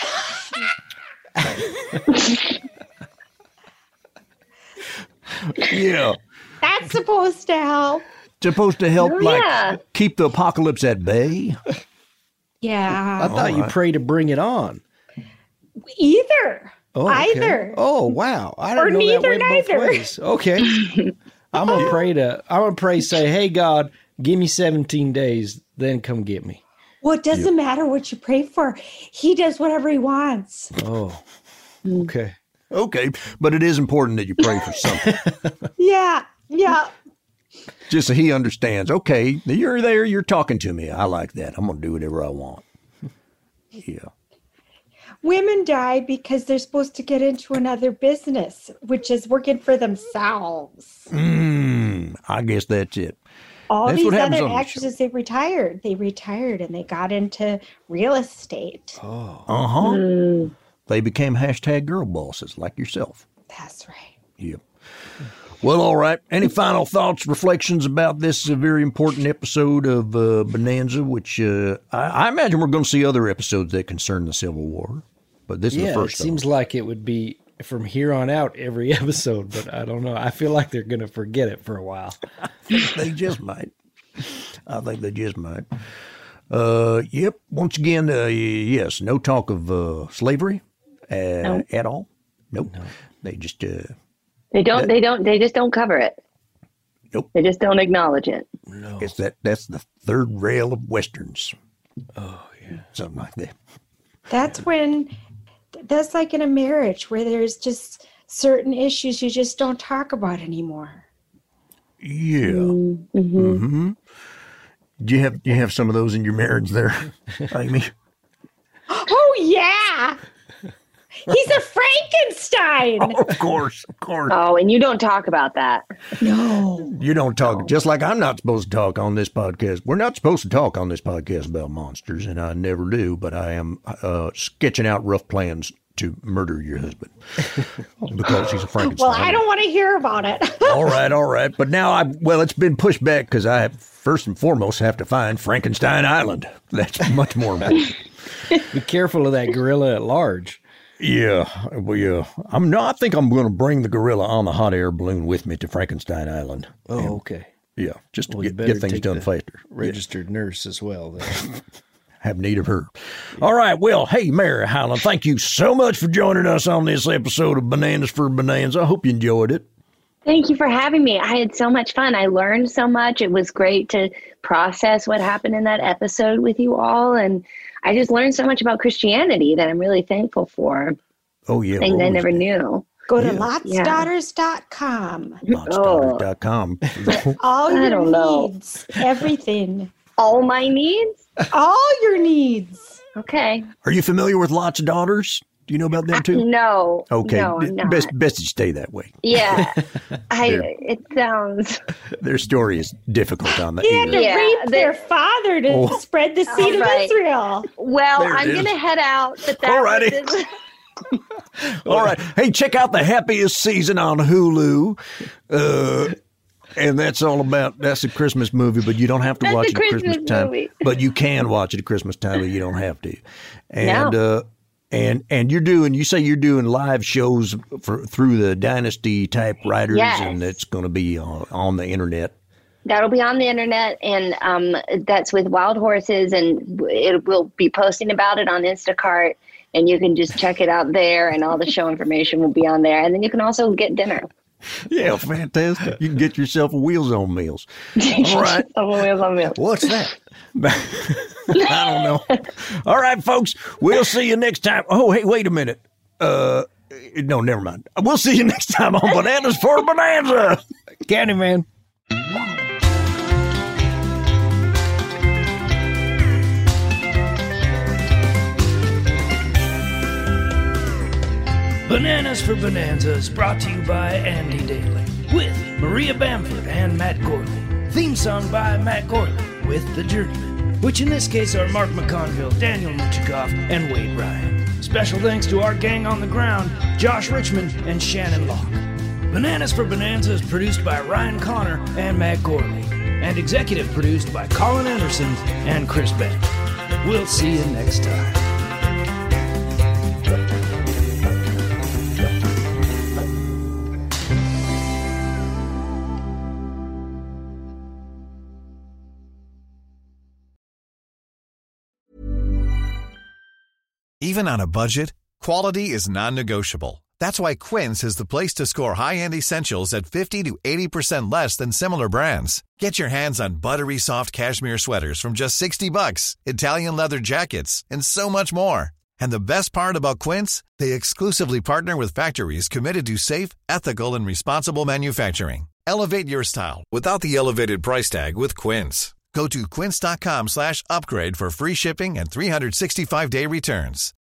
Yeah, that's supposed to help. Supposed to help, oh, like yeah. keep the apocalypse at bay. Yeah, I thought right. you pray to bring it on. Either, oh, okay. either. Oh, wow! I don't or know neither, that went neither. both ways. Okay. I'm gonna pray to. I'm gonna pray. Say, hey God, give me seventeen days, then come get me. Well, it doesn't yep. matter what you pray for. He does whatever he wants. Oh, okay. Okay, but it is important that you pray for something. yeah, yeah. Just so he understands. Okay, you're there. You're talking to me. I like that. I'm gonna do whatever I want. Yeah. Women die because they're supposed to get into another business, which is working for themselves. Mm, I guess that's it. All that's these other actresses, they retired. They retired and they got into real estate. Oh. Uh-huh. Mm. They became hashtag girl bosses like yourself. That's right. Yep. Well, all right. Any final thoughts, reflections about this uh, very important episode of uh, Bonanza, which uh, I, I imagine we're going to see other episodes that concern the Civil War, but this yeah, is the first it seems one. like it would be from here on out every episode, but I don't know. I feel like they're going to forget it for a while. I think they just might. I think they just might. Uh, yep. Once again, uh, yes, no talk of uh, slavery uh, no. at all. Nope. No. They just... Uh, They don't, that, they don't, they just don't cover it. Nope. They just don't acknowledge it. No. It's that, that's the third rail of Westerns. Oh, yeah. Something like that. That's when, that's like in a marriage where there's just certain issues you just don't talk about anymore. Yeah. Mm-hmm. Mm-hmm. Do you have, do you have some of those in your marriage there, Amy? Oh, yeah. He's a Frankenstein. Oh, of course, of course. Oh, and you don't talk about that. No. You don't talk, just like I'm not supposed to talk on this podcast. We're not supposed to talk on this podcast about monsters, and I never do, but I am uh, sketching out rough plans to murder your husband because he's a Frankenstein. Well, I don't want to hear about it. all right, all right. But now, I well, it's been pushed back because I first and foremost have to find Frankenstein Island. That's much more important. Be careful of that gorilla at large. Yeah, well, yeah. I'm no. I think I'm going to bring the gorilla on the hot air balloon with me to Frankenstein Island. Oh, and, okay. Yeah, just to well, get, get things done faster. Registered yeah. nurse as well. Have need of her. All right. Well, hey, Mary Highland, thank you so much for joining us on this episode of Bananas for Bonanza. I hope you enjoyed it. Thank you for having me. I had so much fun. I learned so much. It was great to process what happened in that episode with you all. And I just learned so much about Christianity that I'm really thankful for. Oh, yeah. Things I never knew. Go to yeah. lots daughters dot com. lots daughters dot com. All I your don't know. needs. Everything. All my needs? All your needs. Okay. Are you familiar with Lot's Daughters? Do you know about them too? Uh, no. Okay. No, I'm not. Best, best to stay that way. Yeah. I. It sounds. Their story is difficult on that. He had to Yeah, rape they- their father to Oh. spread the seed All of right. Israel. Well, There it I'm is. going to head out. But that Alrighty. was- All right. Hey, check out The Happiest Season on Hulu. Uh, and that's all about, that's a Christmas movie, but you don't have to That's watch a it at Christmas Christmas time. movie. But you can watch it at Christmas time, but you don't have to. And, No. uh, and and you're doing, you say you're doing live shows for through the Dynasty typewriters, Yes. and it's going to be on, on the internet. That'll be on the internet, and um, that's with Wild Horses, and it will be posting about it on Instacart, and you can just check it out there, and all the show information will be on there, and then you can also get dinner. Yeah, fantastic. You can get yourself a Wheels on Meals. All right. Wheels on Meals. What's that? I don't know. All right, folks. We'll see you next time. Oh, hey, wait a minute. Uh, no, never mind. We'll see you next time on Bananas for Bonanza. Candyman. Bananas for Bonanza is brought to you by Andy Daly with Maria Bamford and Matt Gorley. Theme song by Matt Gorley with The Journeyman, which in this case are Mark McConville, Daniel Michikoff, and Wade Ryan. Special thanks to our gang on the ground, Josh Richmond and Shannon Locke. Bananas for Bonanza is produced by Ryan Connor and Matt Gorley, and executive produced by Colin Anderson and Chris Bank. We'll see you next time. Even on a budget, quality is non-negotiable. That's why Quince is the place to score high-end essentials at fifty to eighty percent less than similar brands. Get your hands on buttery soft cashmere sweaters from just sixty bucks, Italian leather jackets, and so much more. And the best part about Quince, they exclusively partner with factories committed to safe, ethical, and responsible manufacturing. Elevate your style without the elevated price tag with Quince. Go to quince.com slash upgrade for free shipping and three sixty-five day returns.